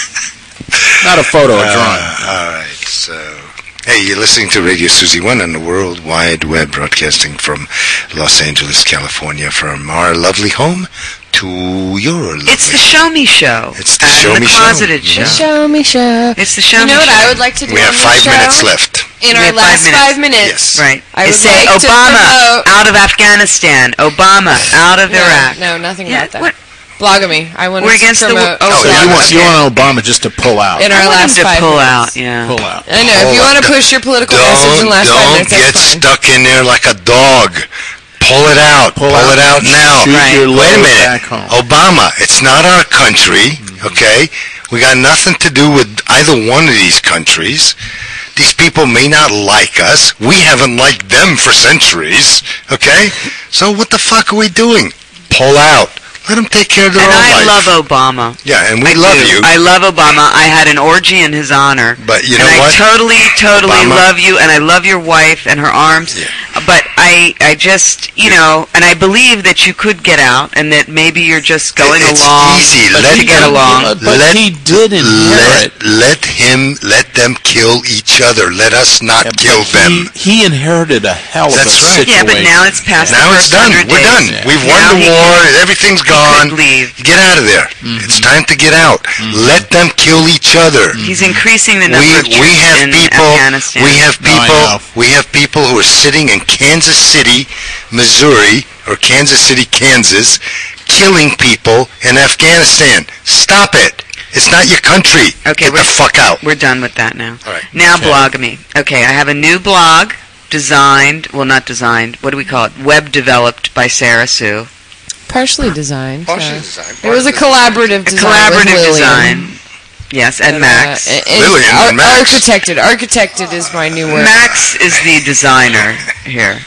Not a photo, a drawing. Uh, all right. So. Hey, you're listening to Radio Susie One on the World Wide Web, broadcasting from Los Angeles, California, from our lovely home to your lovely It's the Show Me Show. It's the and Show the Me Show. Closeted Yeah. Show. Show me show. It's the Show You Me know what Show. I would like to do We on have this five show? minutes left. In We our have five last minutes. five minutes. Yes. Right. I You would say like to Obama promote- out of Afghanistan. Obama out of No, Iraq. no, nothing Yeah, about that. what? Blogamy. I want We're to against the promote. wo- oh, So so you want, okay. you want Obama just to pull out. in I our want last him to five pull minutes. out. Yeah. Pull out. I know. If you Hold want on. to push your political message in the Don't, last five don't minutes, get that's fine. stuck in there like a dog. Pull it out. Pull Pull, out it out and now. shoot Right. your Wait a load minute. back home. Obama, it's not our country, okay? We got nothing to do with either one of these countries. These people may not like us. We haven't liked them for centuries, okay? So what the fuck are we doing? Pull out. Let them take care of their And own I life. love Obama. Yeah, and we I love do. you. I love Obama. I had an orgy in his honor. But you know and what? I totally, totally Obama- love you, and I love your wife and her arms. Yeah. But I, I just, you know, and I believe that you could get out, and that maybe you're just going It's along easy. to Let get him- along. Uh, but Let- he did Let, inherit. let him, let them kill each other. Let us not Yeah, but kill he, them. He inherited a hell of That's a right. Yeah, situation. but now it's past Now the it's first done. hundred We're days. done. Yeah. We've Now won the he war. could- Everything's He gone. could leave. Get out of there. It's time to get out. Let them kill each other. He's increasing the We number of troops we have in people. Afghanistan. We have No, I people. know. We have people who are sitting in Kansas City, Missouri, or Kansas City, Kansas, killing people in Afghanistan. Stop it. It's not your country. Okay, Get we're- the fuck out. We're done with that now. All right. Now Okay. Blogamy. Okay, I have a new blog designed, well not designed, what do we call it? Web developed by Sarah Sue. Partially designed. Partially uh, designed, It was a partially collaborative A design. with collaborative Lillian. design. Yes, and Uh, Max. and- Lillian ar- and Max. Architected. Architected is my new word. Max is the designer here.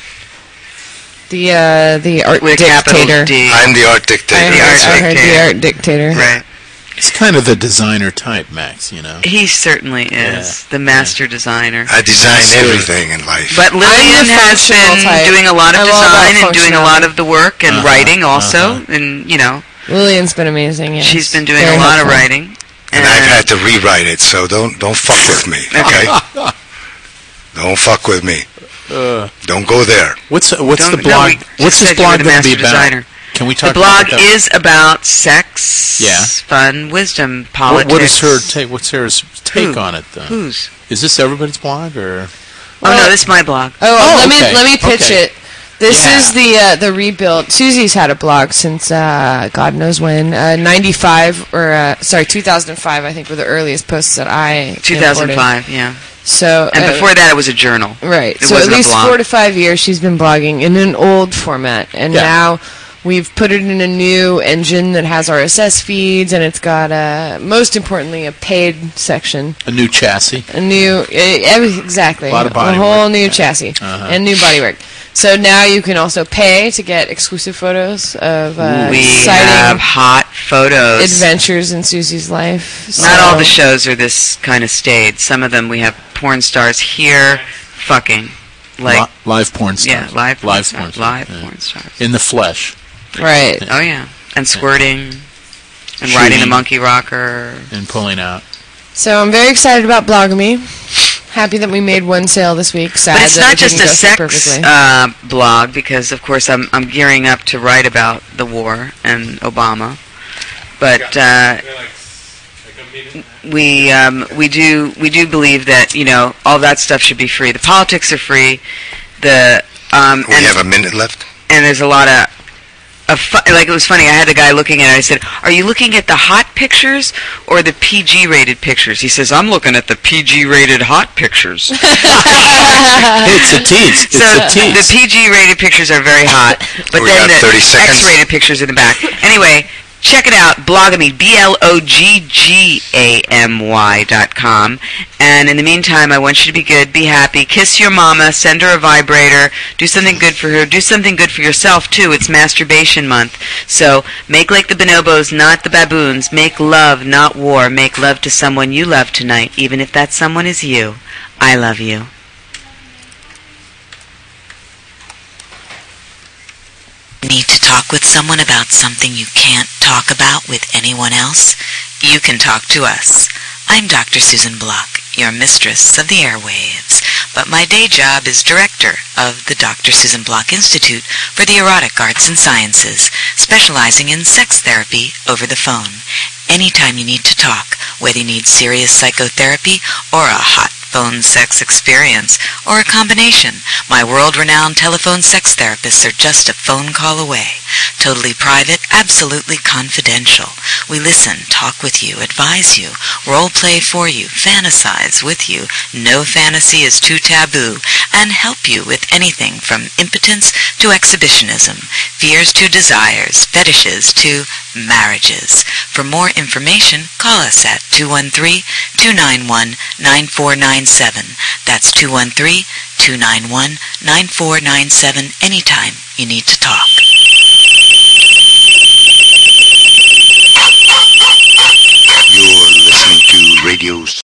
The uh, the art With a capital dictator. D. I'm the art I dictator. heard, The art I heard the dictator. art dictator. Right. He's kind of the designer type, Max, you know. He certainly is the master designer. I design everything in life. But Lillian the has functional been type. doing a lot of I'm all about design and doing a lot functionality. of the work and Uh-huh, writing also. uh-huh. And, you know, Lillian's been amazing. Yes. she's been doing Very a lot of helpful. writing. and I've had to rewrite it, so don't don't fuck with me, okay? Don't fuck with me. Uh, Don't go there. what's what's Don't- the no, blog? we just what's this said you were blog the going to be master about? designer. Can we talk The blog about that? is about sex, Yeah. fun, wisdom, What, politics. what is her take? What's her s- take Who? on it? Though? Whose? Is this everybody's blog or? Oh, no, this is my blog. Oh, Oh, let okay, me let me pitch okay. it. This Yeah. is the uh, the rebuild. Susie's had a blog since uh, God knows when, uh, ninety-five or uh, sorry, two thousand five. I think were the earliest posts that I two thousand five, yeah. So And uh, before that, it was a journal. Right. It so at wasn't a least blog. four to five years she's been blogging in an old format, and Yeah. now we've put it in a new engine that has R S S feeds, and it's got uh, most importantly a paid section, A new chassis. a new uh, every, exactly A lot of a bodywork. whole new chassis Uh-huh. and new bodywork. So now you can also pay to get exclusive photos of uh, we exciting have hot photos. adventures in Susie's life. So. Not all the shows are this kind of staged. Some of them we have porn stars here fucking. Like Li- live porn stars. Yeah, live porn live stars. porn stars. Live yeah. porn stars. In the flesh. Right. Oh, yeah. And squirting. And Shooting. riding the monkey rocker. And pulling out. So I'm very excited about Blogamy. Happy that we made one sale this week. Sad But it's that not it just didn't a go so sex perfectly. uh, blog, because, of course, I'm, I'm gearing up to write about the war and Obama. But... Uh, we um, we do we do believe that, you know, all that stuff should be free. The politics are free. The um, We and, have a minute left. and there's a lot of, of fu- like, it was funny. I had the guy looking at it. I said, "Are you looking at the hot pictures or the P G rated pictures?" He says, "I'm looking at the P G rated hot pictures." It's a tease. It's so a tease. the P G rated pictures are very hot, but We then got the thirty seconds. X rated pictures in the back. Anyway. Check it out, Blogamy, B L O G G A M Y dot com. And in the meantime, I want you to be good, be happy, kiss your mama, send her a vibrator, do something good for her, do something good for yourself, too. It's masturbation month. So make like the bonobos, not the baboons. Make love, not war. Make love to someone you love tonight, even if that someone is you. I love you. Need to talk with someone about something you can't talk about with anyone else? You can talk to us. I'm Doctor Susan Block, your mistress of the airwaves, but my day job is director of the Doctor Susan Block Institute for the Erotic Arts and Sciences, specializing in sex therapy over the phone. Anytime you need to talk, whether you need serious psychotherapy or a hot phone sex experience, or a combination, my world-renowned telephone sex therapists are just a phone call away. Totally private, absolutely confidential. We listen, talk with you, advise you, role-play for you, fantasize with you, no fantasy is too taboo, and help you with anything from impotence to exhibitionism, fears to desires, fetishes to marriages. For more information, call us at two one three, two nine one, nine four nine seven. That's two one three, two nine one, nine four nine seven anytime you need to talk.